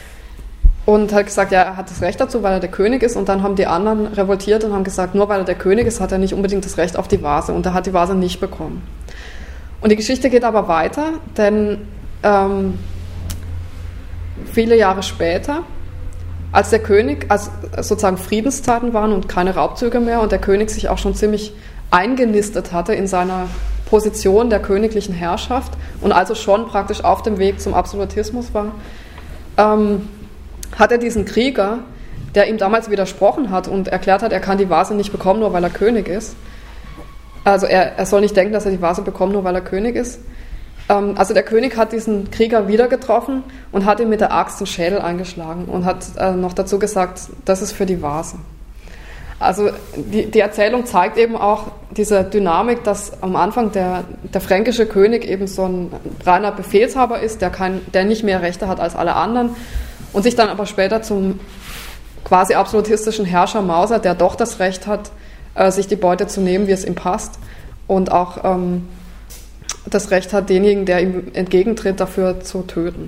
Und hat gesagt, ja, er hat das Recht dazu, weil er der König ist. Und dann haben die anderen revoltiert und haben gesagt, nur weil er der König ist, hat er nicht unbedingt das Recht auf die Vase. Und er hat die Vase nicht bekommen. Und die Geschichte geht aber weiter, denn viele Jahre später, als der König, als sozusagen Friedenszeiten waren und keine Raubzüge mehr und der König sich auch schon ziemlich eingenistet hatte in seiner Position der königlichen Herrschaft und also schon praktisch auf dem Weg zum Absolutismus war, hat er diesen Krieger, der ihm damals widersprochen hat und erklärt hat, er kann die Vase nicht bekommen, nur weil er König ist. Also er soll nicht denken, dass er die Vase bekommt, nur weil er König ist. Also der König hat diesen Krieger wieder getroffen und hat ihm mit der Axt den Schädel eingeschlagen und hat noch dazu gesagt, das ist für die Vase. Also die Erzählung zeigt eben auch diese Dynamik, dass am Anfang der fränkische König eben so ein reiner Befehlshaber ist, der nicht mehr Rechte hat als alle anderen und sich dann aber später zum quasi absolutistischen Herrscher mausert, der doch das Recht hat, sich die Beute zu nehmen, wie es ihm passt und auch das Recht hat, denjenigen, der ihm entgegentritt, dafür zu töten.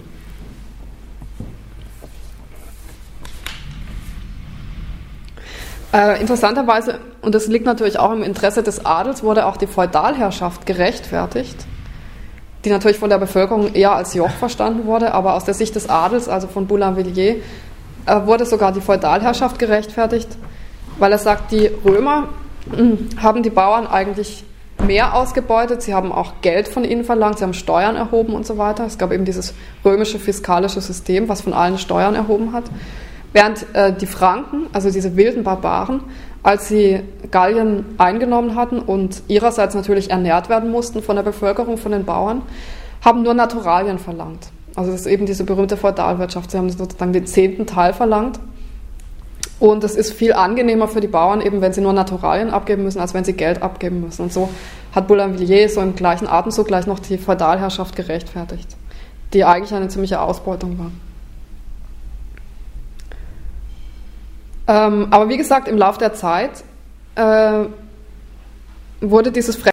Interessanterweise, und das liegt natürlich auch im Interesse des Adels, wurde auch die Feudalherrschaft gerechtfertigt, die natürlich von der Bevölkerung eher als Joch verstanden wurde, aber aus der Sicht des Adels, also von Boulainvilliers, wurde sogar die Feudalherrschaft gerechtfertigt, weil er sagt, die Römer haben die Bauern eigentlich mehr ausgebeutet, sie haben auch Geld von ihnen verlangt, sie haben Steuern erhoben und so weiter. Es gab eben dieses römische fiskalische System, was von allen Steuern erhoben hat. Während die Franken, also diese wilden Barbaren, als sie Gallien eingenommen hatten und ihrerseits natürlich ernährt werden mussten von der Bevölkerung, von den Bauern, haben nur Naturalien verlangt. Also das ist eben diese berühmte Feudalwirtschaft. Sie haben sozusagen den 10. Teil verlangt. Und es ist viel angenehmer für die Bauern, eben wenn sie nur Naturalien abgeben müssen, als wenn sie Geld abgeben müssen. Und so hat Boulainvilliers so im gleichen Atemzug gleich noch die Feudalherrschaft gerechtfertigt, die eigentlich eine ziemliche Ausbeutung war. Aber wie gesagt, im Laufe der Zeit wurde dieses